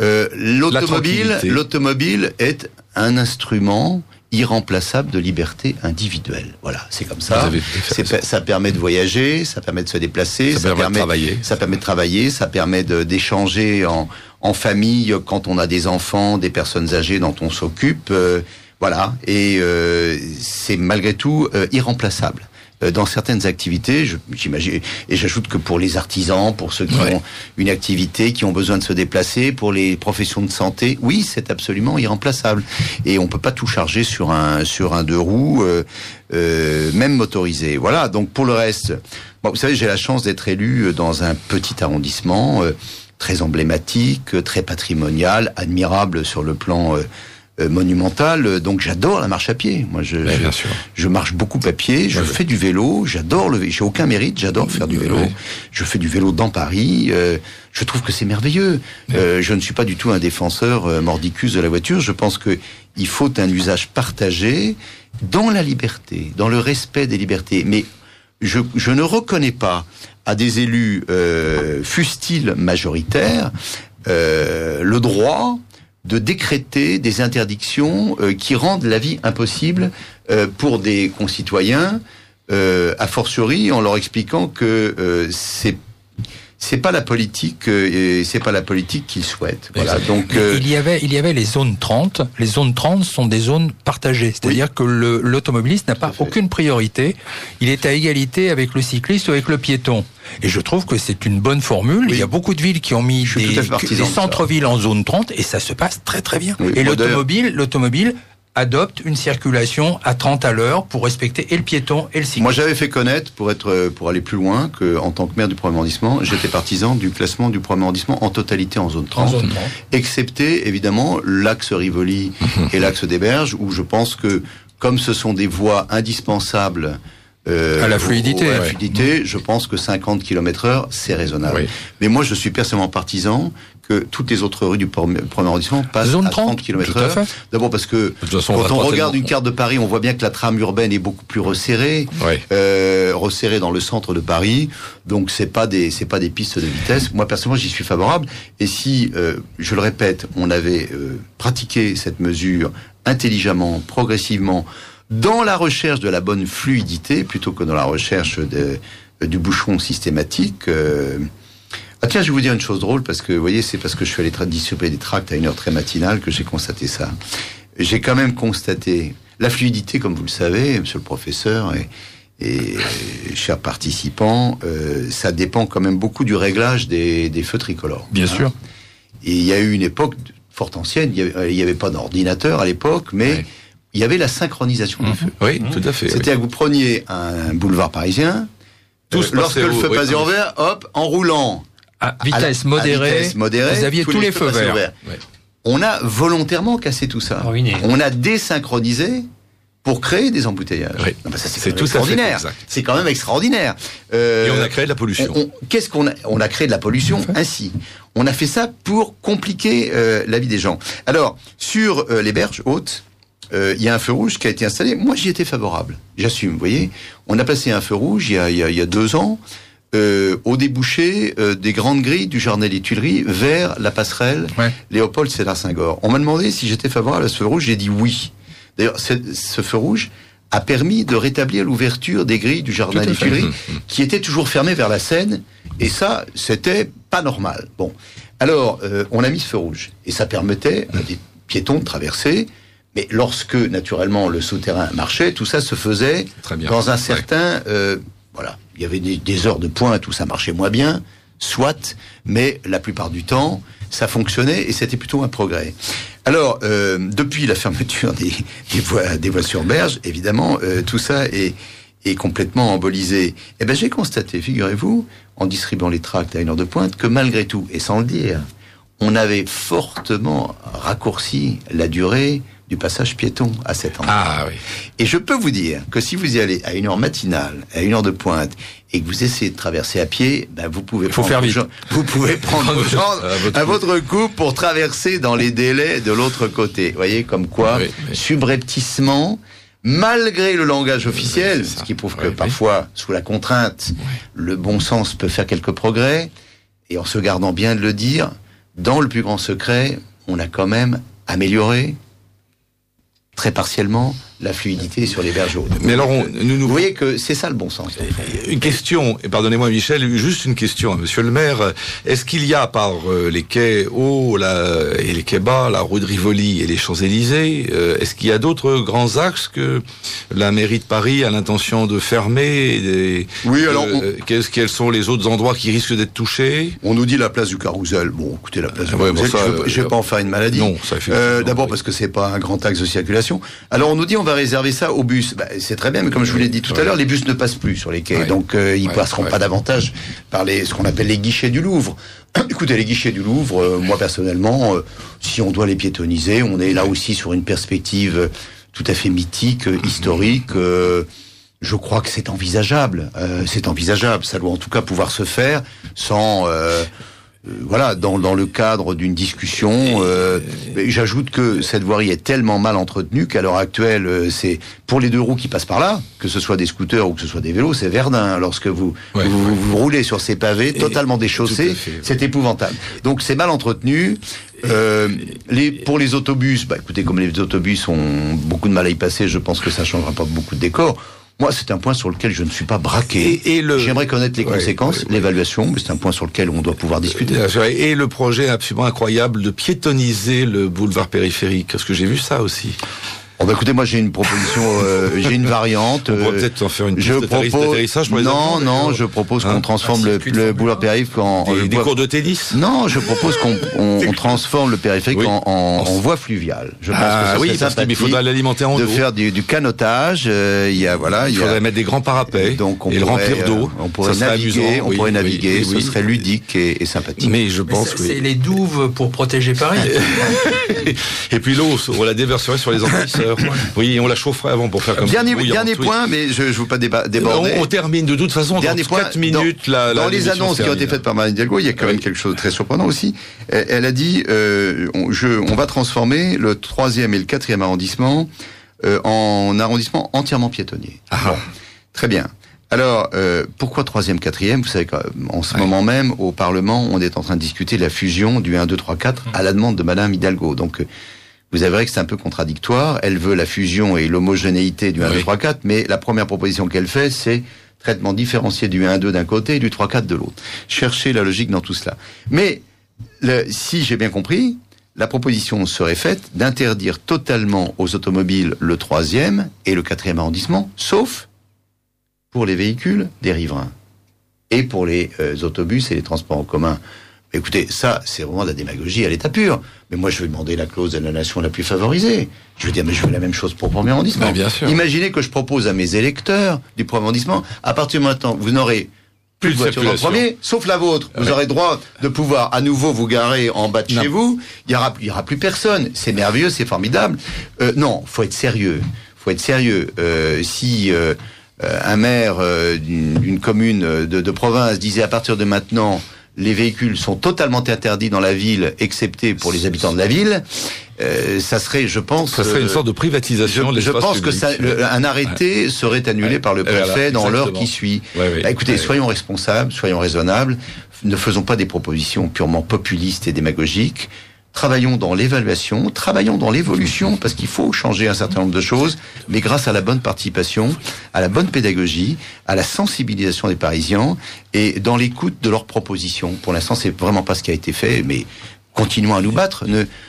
L'automobile est un instrument irremplaçable de liberté individuelle. Voilà, c'est comme ça. Ça permet de voyager, ça permet de se déplacer, ça permet de travailler, ça permet d'échanger en famille quand on a des enfants, des personnes âgées dont on s'occupe. Voilà, et c'est malgré tout irremplaçable. Dans certaines activités, j'imagine, et j'ajoute que pour les artisans, pour ceux qui ont une activité, qui ont besoin de se déplacer, pour les professions de santé, oui, c'est absolument irremplaçable. Et on peut pas tout charger sur un deux roues, même motorisé. Voilà. Donc pour le reste, vous savez, j'ai la chance d'être élu dans un petit arrondissement très emblématique, très patrimonial, admirable sur le plan monumentale, donc j'adore la marche à pied. Moi, je marche beaucoup à pied, je fais du vélo, j'adore j'ai aucun mérite, j'adore faire du vélo. Je fais du vélo dans Paris, je trouve que c'est merveilleux. Je ne suis pas du tout un défenseur mordicus de la voiture, je pense que il faut un usage partagé dans la liberté, dans le respect des libertés. Mais je ne reconnais pas à des élus, fussent-ils majoritaires, le droit de décréter des interdictions qui rendent la vie impossible pour des concitoyens, a fortiori en leur expliquant que c'est pas la politique qu'ils souhaitent. Voilà. Donc il y avait les zones 30. Les zones 30 sont des zones partagées, c'est-à-dire que l'automobiliste n'a pas aucune priorité. Il est à égalité avec le cycliste ou avec le piéton. Et je trouve que c'est une bonne formule. Il y a beaucoup de villes qui ont mis des centres-villes en zone 30 et ça se passe très très bien. Et l'automobile adopte une circulation à 30 à l'heure pour respecter et le piéton et le cycliste. Moi, j'avais fait connaître, pour aller plus loin, que en tant que maire du premier arrondissement, j'étais partisan du classement du premier arrondissement en totalité en zone 30, excepté évidemment l'axe Rivoli et l'axe des Berges, où je pense que comme ce sont des voies indispensables à la fluidité, je pense que 50 km/h, c'est raisonnable. Mais moi, je suis personnellement partisan que toutes les autres rues du premier arrondissement passent à 30 km/h. D'abord parce que quand on regarde une carte de Paris, on voit bien que la trame urbaine est beaucoup plus resserrée, resserrée dans le centre de Paris. Donc c'est pas des pistes de vitesse. Moi personnellement, j'y suis favorable. Et si, je le répète, on avait pratiqué cette mesure intelligemment, progressivement, dans la recherche de la bonne fluidité, plutôt que dans la recherche du bouchon systématique. Tiens, je vais vous dire une chose drôle, parce que, vous voyez, c'est parce que je suis allé distribuer des tracts à une heure très matinale que j'ai constaté ça. J'ai quand même constaté la fluidité, comme vous le savez, monsieur le professeur et chers participants, ça dépend quand même beaucoup du réglage des feux tricolores. Bien sûr. Et il y a eu une époque fort ancienne, il y avait pas d'ordinateur à l'époque, mais il y avait la synchronisation des feux. Oui, tout à fait. C'était que vous preniez un boulevard parisien, lorsque le feu passait en vert, hop, en roulant à vitesse modérée, vous aviez tous les feux verts. On a volontairement cassé tout ça. On a désynchronisé pour créer des embouteillages. C'est tout extraordinaire. C'est quand même extraordinaire. Et on a créé de la pollution. Qu'est-ce qu'on a ? On a créé de la pollution ainsi. On a fait ça pour compliquer la vie des gens. Alors, sur les berges hautes, il y a un feu rouge qui a été installé. Moi, j'y étais favorable. J'assume, vous voyez. On a placé un feu rouge il y a 2 ans au débouché des grandes grilles du jardin des Tuileries vers la passerelle Léopold Sédar Senghor. On m'a demandé si j'étais favorable à ce feu rouge. J'ai dit oui. D'ailleurs, ce feu rouge a permis de rétablir l'ouverture des grilles du jardin des Tuileries qui étaient toujours fermées vers la Seine Et ça, c'était pas normal. Bon, alors on a mis ce feu rouge et ça permettait à des piétons de traverser. Mais lorsque naturellement le souterrain marchait, tout ça se faisait dans un certain, voilà, il y avait des heures de pointe où ça marchait moins bien, soit, mais la plupart du temps, ça fonctionnait et c'était plutôt un progrès. Alors, depuis la fermeture des voies sur berge, évidemment, tout ça est complètement embolisé. Eh ben, j'ai constaté, figurez-vous, en distribuant les tracts à une heure de pointe, que malgré tout, et sans le dire, on avait fortement raccourci la durée du passage piéton à cet endroit. Ah oui. Et je peux vous dire que si vous y allez à une heure matinale, à une heure de pointe, et que vous essayez de traverser à pied, ben vous pouvez prendre à votre coup pour traverser dans les délais de l'autre côté. Vous voyez, comme quoi, subrepticement, malgré le langage officiel, ce qui prouve que parfois, sous la contrainte, le bon sens peut faire quelques progrès, et en se gardant bien de le dire, dans le plus grand secret, on a quand même amélioré très partiellement la fluidité sur les berges hautes. Mais alors, vous voyez que c'est ça le bon sens. Une question, et pardonnez-moi Michel, juste une question à monsieur le maire. Est-ce qu'il y a par les quais hauts et les quais bas, la rue de Rivoli et les Champs-Élysées, est-ce qu'il y a d'autres grands axes que la mairie de Paris a l'intention de fermer Oui, alors... quels sont les autres endroits qui risquent d'être touchés? On nous dit la place du Carrousel. Bon, écoutez, la place du Carrousel, je vais pas en faire une maladie. Non, ça fait d'abord parce que c'est pas un grand axe de circulation. Alors on nous dit on va réserver ça aux bus. Bah, c'est très bien, mais comme je vous l'ai dit tout à l'heure, les bus ne passent plus sur les quais, donc ils passeront pas davantage par ce qu'on appelle les guichets du Louvre. Écoutez, les guichets du Louvre, moi personnellement, si on doit les piétoniser, on est là aussi sur une perspective tout à fait mythique, historique. Je crois que c'est envisageable. Ça doit en tout cas pouvoir se faire sans... voilà, dans le cadre d'une discussion, j'ajoute que cette voirie est tellement mal entretenue qu'à l'heure actuelle, c'est pour les deux roues qui passent par là, que ce soit des scooters ou que ce soit des vélos, c'est Verdun. Lorsque vous roulez sur ces pavés totalement déchaussés, c'est épouvantable. Donc c'est mal entretenu. Pour les autobus, écoutez, comme les autobus ont beaucoup de mal à y passer, je pense que ça changera pas beaucoup de décor. Moi, c'est un point sur lequel je ne suis pas braqué. J'aimerais connaître les conséquences, l'évaluation, mais c'est un point sur lequel on doit pouvoir discuter. Et le projet absolument incroyable de piétoniser le boulevard périphérique. Est-ce que j'ai vu ça aussi? Oh écoutez, moi j'ai une proposition, j'ai une variante. On pourrait peut-être en faire une piste d'atterrissage pour les enfants. Non, je propose qu'on transforme le boulevard périphérique en... Des cours de tennis? Non, je propose qu'on transforme le périphérique en voie fluviale. Je pense que ça serait il faudra l'alimenter en eau. De faire du canotage, il faudrait mettre des grands parapets et le remplir d'eau. On pourrait naviguer, ce serait ludique et sympathique. Mais je pense que... C'est les douves pour protéger Paris. Et puis l'eau, on la déverserait sur les envahisseurs. Oui, on la chaufferait avant pour faire comme ça. Dernier point, mais je ne veux pas déborder. On termine de toute façon dans 4 minutes. Dans les annonces qui ont été faites par Marine Hidalgo, il y a quand même quelque chose de très surprenant aussi. Elle a dit, on va transformer le 3e et le 4e arrondissement en arrondissement entièrement piétonnier. Bon, très bien. Alors, pourquoi 3e, 4e? Vous savez qu'en ce moment même, au Parlement, on est en train de discuter de la fusion du 1, 2, 3, 4 à la demande de Madame Hidalgo. Donc, vous avouerez que c'est un peu contradictoire. Elle veut la fusion et l'homogénéité du 1, 2, 3, 4, mais la première proposition qu'elle fait, c'est traitement différencié du 1, 2 d'un côté et du 3, 4 de l'autre. Cherchez la logique dans tout cela. Mais, si j'ai bien compris, la proposition serait faite d'interdire totalement aux automobiles le 3e et le 4e arrondissement, sauf pour les véhicules des riverains et pour les autobus et les transports en commun. Écoutez, ça, c'est vraiment de la démagogie à l'état pur. Mais moi, je vais demander la clause de la nation la plus favorisée. Je veux dire, mais je veux la même chose pour le premier arrondissement. Bien sûr. Imaginez que je propose à mes électeurs du premier arrondissement, à partir de maintenant, vous n'aurez plus de voiture dans le premier, sauf la vôtre. Vous aurez droit de pouvoir à nouveau vous garer en bas de chez vous. Il y aura plus personne. C'est merveilleux, c'est formidable. Non, faut être sérieux. Si un maire d'une commune de province disait à partir de maintenant, les véhicules sont totalement interdits dans la ville, excepté pour les habitants de la ville, ça serait, je pense... Ça serait une sorte de privatisation de l'espace public. Je pense que un arrêté serait annulé par le préfet dans l'heure qui suit. Écoutez, soyons responsables, soyons raisonnables, ne faisons pas des propositions purement populistes et démagogiques. Travaillons dans l'évaluation, travaillons dans l'évolution, parce qu'il faut changer un certain nombre de choses, mais grâce à la bonne participation, à la bonne pédagogie, à la sensibilisation des Parisiens et dans l'écoute de leurs propositions. Pour l'instant, c'est vraiment pas ce qui a été fait, mais continuons à nous battre.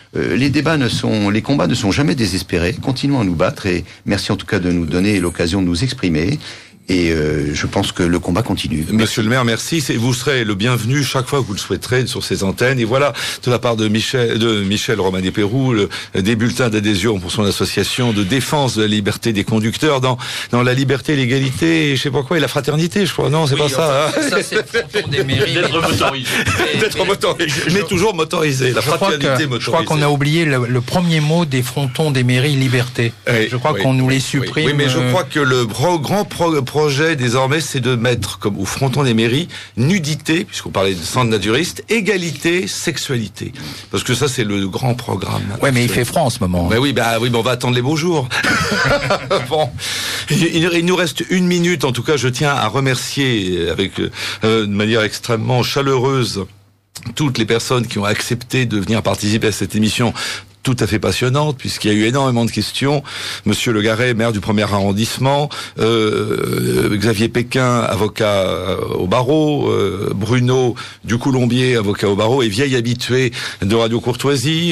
Les combats ne sont jamais désespérés. Continuons à nous battre et merci en tout cas de nous donner l'occasion de nous exprimer. Et je pense que le combat continue. Monsieur le maire, merci. Vous serez le bienvenu chaque fois que vous le souhaiterez sur ces antennes. Et voilà, de la part de Michel Romani-Péroux, des bulletins d'adhésion pour son association de défense de la liberté des conducteurs dans la liberté, l'égalité, je sais pas quoi, et la fraternité, je crois. Non, c'est pas ça. Ça, c'est le fronton des mairies. D'être motorisé. D'être motorisé. Mais toujours motorisé. La fraternité motorisée. Je crois qu'on a oublié le premier mot des frontons des mairies, liberté. Je crois qu'on nous les supprime. Oui, mais je crois que le grand projet désormais, c'est de mettre comme au fronton des mairies nudité, puisqu'on parlait de centre naturiste, égalité, sexualité, parce que ça c'est le grand programme. Ouais, mais il fait froid en ce moment. Mais oui, on va attendre les beaux jours. Bon, il nous reste 1 minute. En tout cas, je tiens à remercier de manière extrêmement chaleureuse toutes les personnes qui ont accepté de venir participer à cette émission tout à fait passionnante, puisqu'il y a eu énormément de questions. Monsieur Le Garret, maire du 1er arrondissement, Xavier Péquin, avocat au barreau, Bruno Ducoulombier, avocat au barreau et vieil habitué de Radio Courtoisie,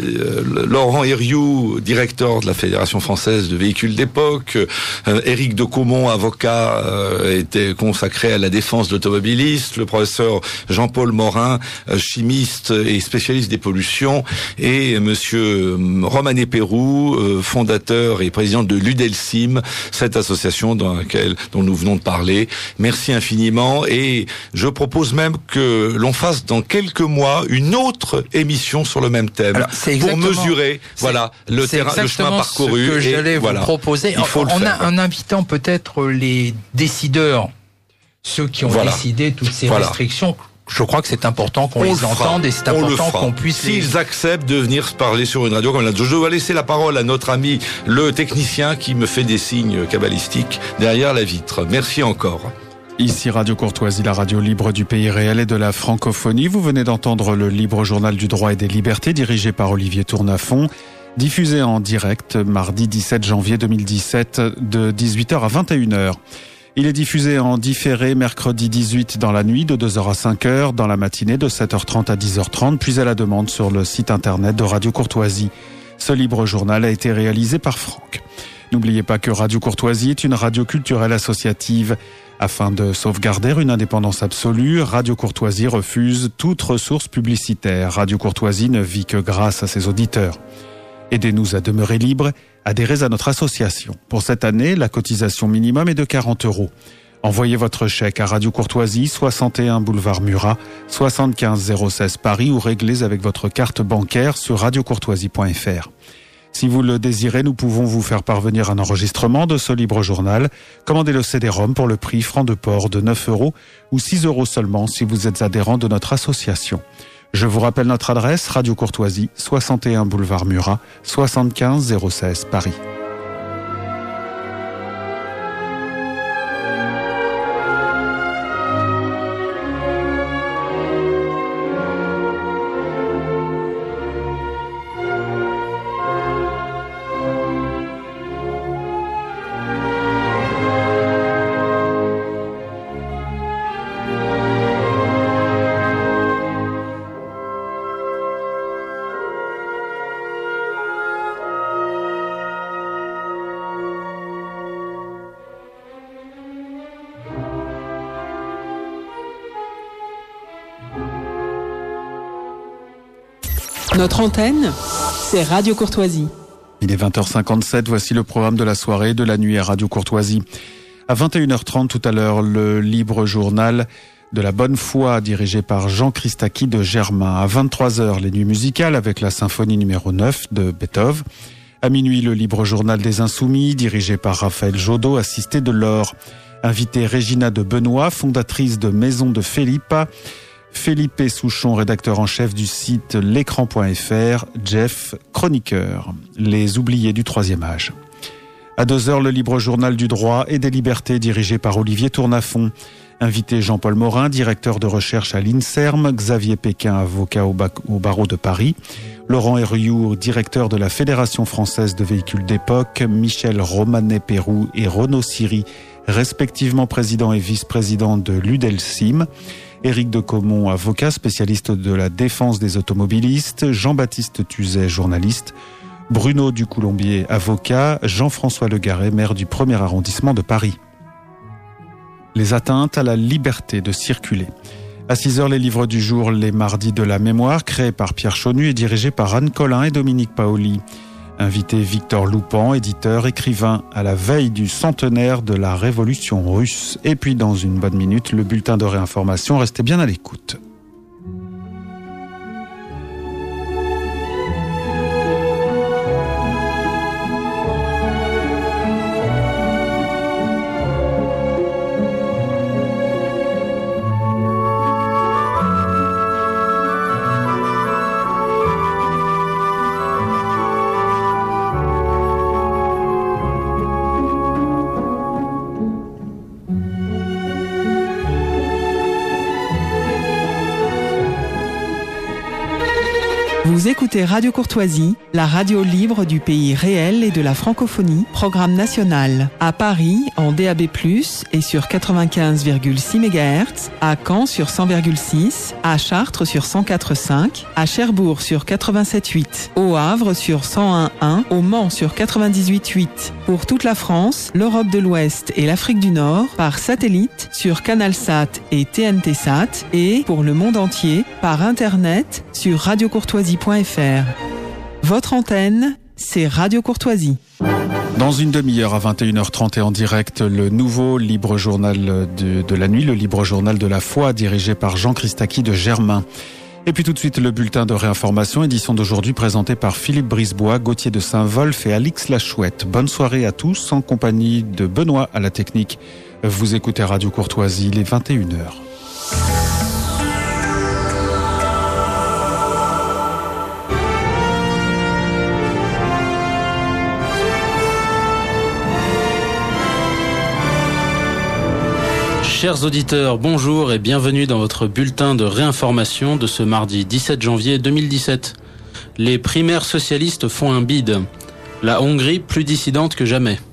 Laurent Hériou, directeur de la Fédération française de véhicules d'époque, Éric de Caumont, avocat, était consacré à la défense d'automobilistes, le professeur Jean-Paul Morin, chimiste et spécialiste des pollutions, et monsieur Romani-Péroux, fondateur et président de l'UDELSIM, cette association dont nous venons de parler. Merci infiniment et je propose même que l'on fasse dans quelques mois une autre émission sur le même thème. Alors, pour mesurer le chemin parcouru. C'est ce que j'allais vous proposer. En invitant peut-être les décideurs, ceux qui ont décidé toutes ces restrictions. Je crois que c'est important qu'on les entende et c'est important qu'on puisse... S'ils acceptent de venir parler sur une radio comme la... Je dois laisser la parole à notre ami, le technicien, qui me fait des signes cabalistiques derrière la vitre. Merci encore. Ici Radio Courtoisie, la radio libre du pays réel et de la francophonie. Vous venez d'entendre le libre journal du droit et des libertés dirigé par Olivier Tournafont, diffusé en direct mardi 17 janvier 2017 de 18h à 21h. Il est diffusé en différé mercredi 18 dans la nuit de 2h à 5h, dans la matinée de 7h30 à 10h30, puis à la demande sur le site internet de Radio Courtoisie. Ce libre journal a été réalisé par Franck. N'oubliez pas que Radio Courtoisie est une radio culturelle associative. Afin de sauvegarder une indépendance absolue, Radio Courtoisie refuse toute ressource publicitaire. Radio Courtoisie ne vit que grâce à ses auditeurs. Aidez-nous à demeurer libres, adhérez à notre association. Pour cette année, la cotisation minimum est de 40 €. Envoyez votre chèque à Radio Courtoisie, 61 boulevard Murat, 75 016 Paris ou réglez avec votre carte bancaire sur radiocourtoisie.fr. Si vous le désirez, nous pouvons vous faire parvenir un enregistrement de ce libre journal. Commandez le CD-ROM pour le prix franc de port de 9 € ou 6 € seulement si vous êtes adhérent de notre association. Je vous rappelle notre adresse, Radio Courtoisie, 61 boulevard Murat, 75 016 Paris. Notre antenne, c'est Radio Courtoisie. Il est 20h57, voici le programme de la soirée de la nuit à Radio Courtoisie. À 21h30 tout à l'heure, le libre journal de la bonne foi dirigé par Jean Christaki de Germain. À 23h, les nuits musicales avec la symphonie numéro 9 de Beethoven. À minuit, le libre journal des Insoumis dirigé par Raphaël Jodot, assisté de Laure. Invité Régina de Benoît, fondatrice de Maison de Philippa. Felipe Souchon, rédacteur en chef du site l'écran.fr, Jeff, chroniqueur, les oubliés du troisième âge. À 2h, le libre journal du droit et des libertés dirigé par Olivier Tournafont. Invité Jean-Paul Morin, directeur de recherche à l'INSERM, Xavier Péquin, avocat au barreau de Paris, Laurent Herriou, directeur de la Fédération française de véhicules d'époque, Michel Romanet-Pérou et Renaud Siri, respectivement président et vice-président de l'UDELSIM, Éric de Caumont, avocat spécialiste de la défense des automobilistes, Jean-Baptiste Tuzet, journaliste, Bruno Ducoulombier, avocat, Jean-François Legaret, maire du 1er arrondissement de Paris. Les atteintes à la liberté de circuler. À 6h, les livres du jour, les mardis de la mémoire, créés par Pierre Chaunu et dirigés par Anne Collin et Dominique Paoli. Invité Victor Loupan, éditeur, écrivain, à la veille du centenaire de la Révolution russe. Et puis, dans une bonne minute, le bulletin de réinformation. Restez bien à l'écoute. Vous écoutez Radio Courtoisie, la radio libre du pays réel et de la francophonie, programme national. À Paris, en DAB+, et sur 95,6 MHz, à Caen sur 100,6, à Chartres sur 104,5, à Cherbourg sur 87,8, au Havre sur 101,1, au Mans sur 98,8. Pour toute la France, l'Europe de l'Ouest et l'Afrique du Nord, par satellite sur Canalsat et TNT-Sat, et pour le monde entier, par Internet sur radiocourtoisie.fr. Votre antenne, c'est Radio Courtoisie. Dans une demi-heure à 21h30 et en direct, le nouveau libre journal de la nuit, le libre journal de la foi, dirigé par Jean Christaki de Germain. Et puis tout de suite, le bulletin de réinformation, édition d'aujourd'hui présenté par Philippe Brisebois, Gauthier de Saint-Wolf et Alix Lachouette. Bonne soirée à tous, en compagnie de Benoît à la technique. Vous écoutez Radio Courtoisie, il est 21h. Chers auditeurs, bonjour et bienvenue dans votre bulletin de réinformation de ce mardi 17 janvier 2017. Les primaires socialistes font un bide. La Hongrie plus dissidente que jamais.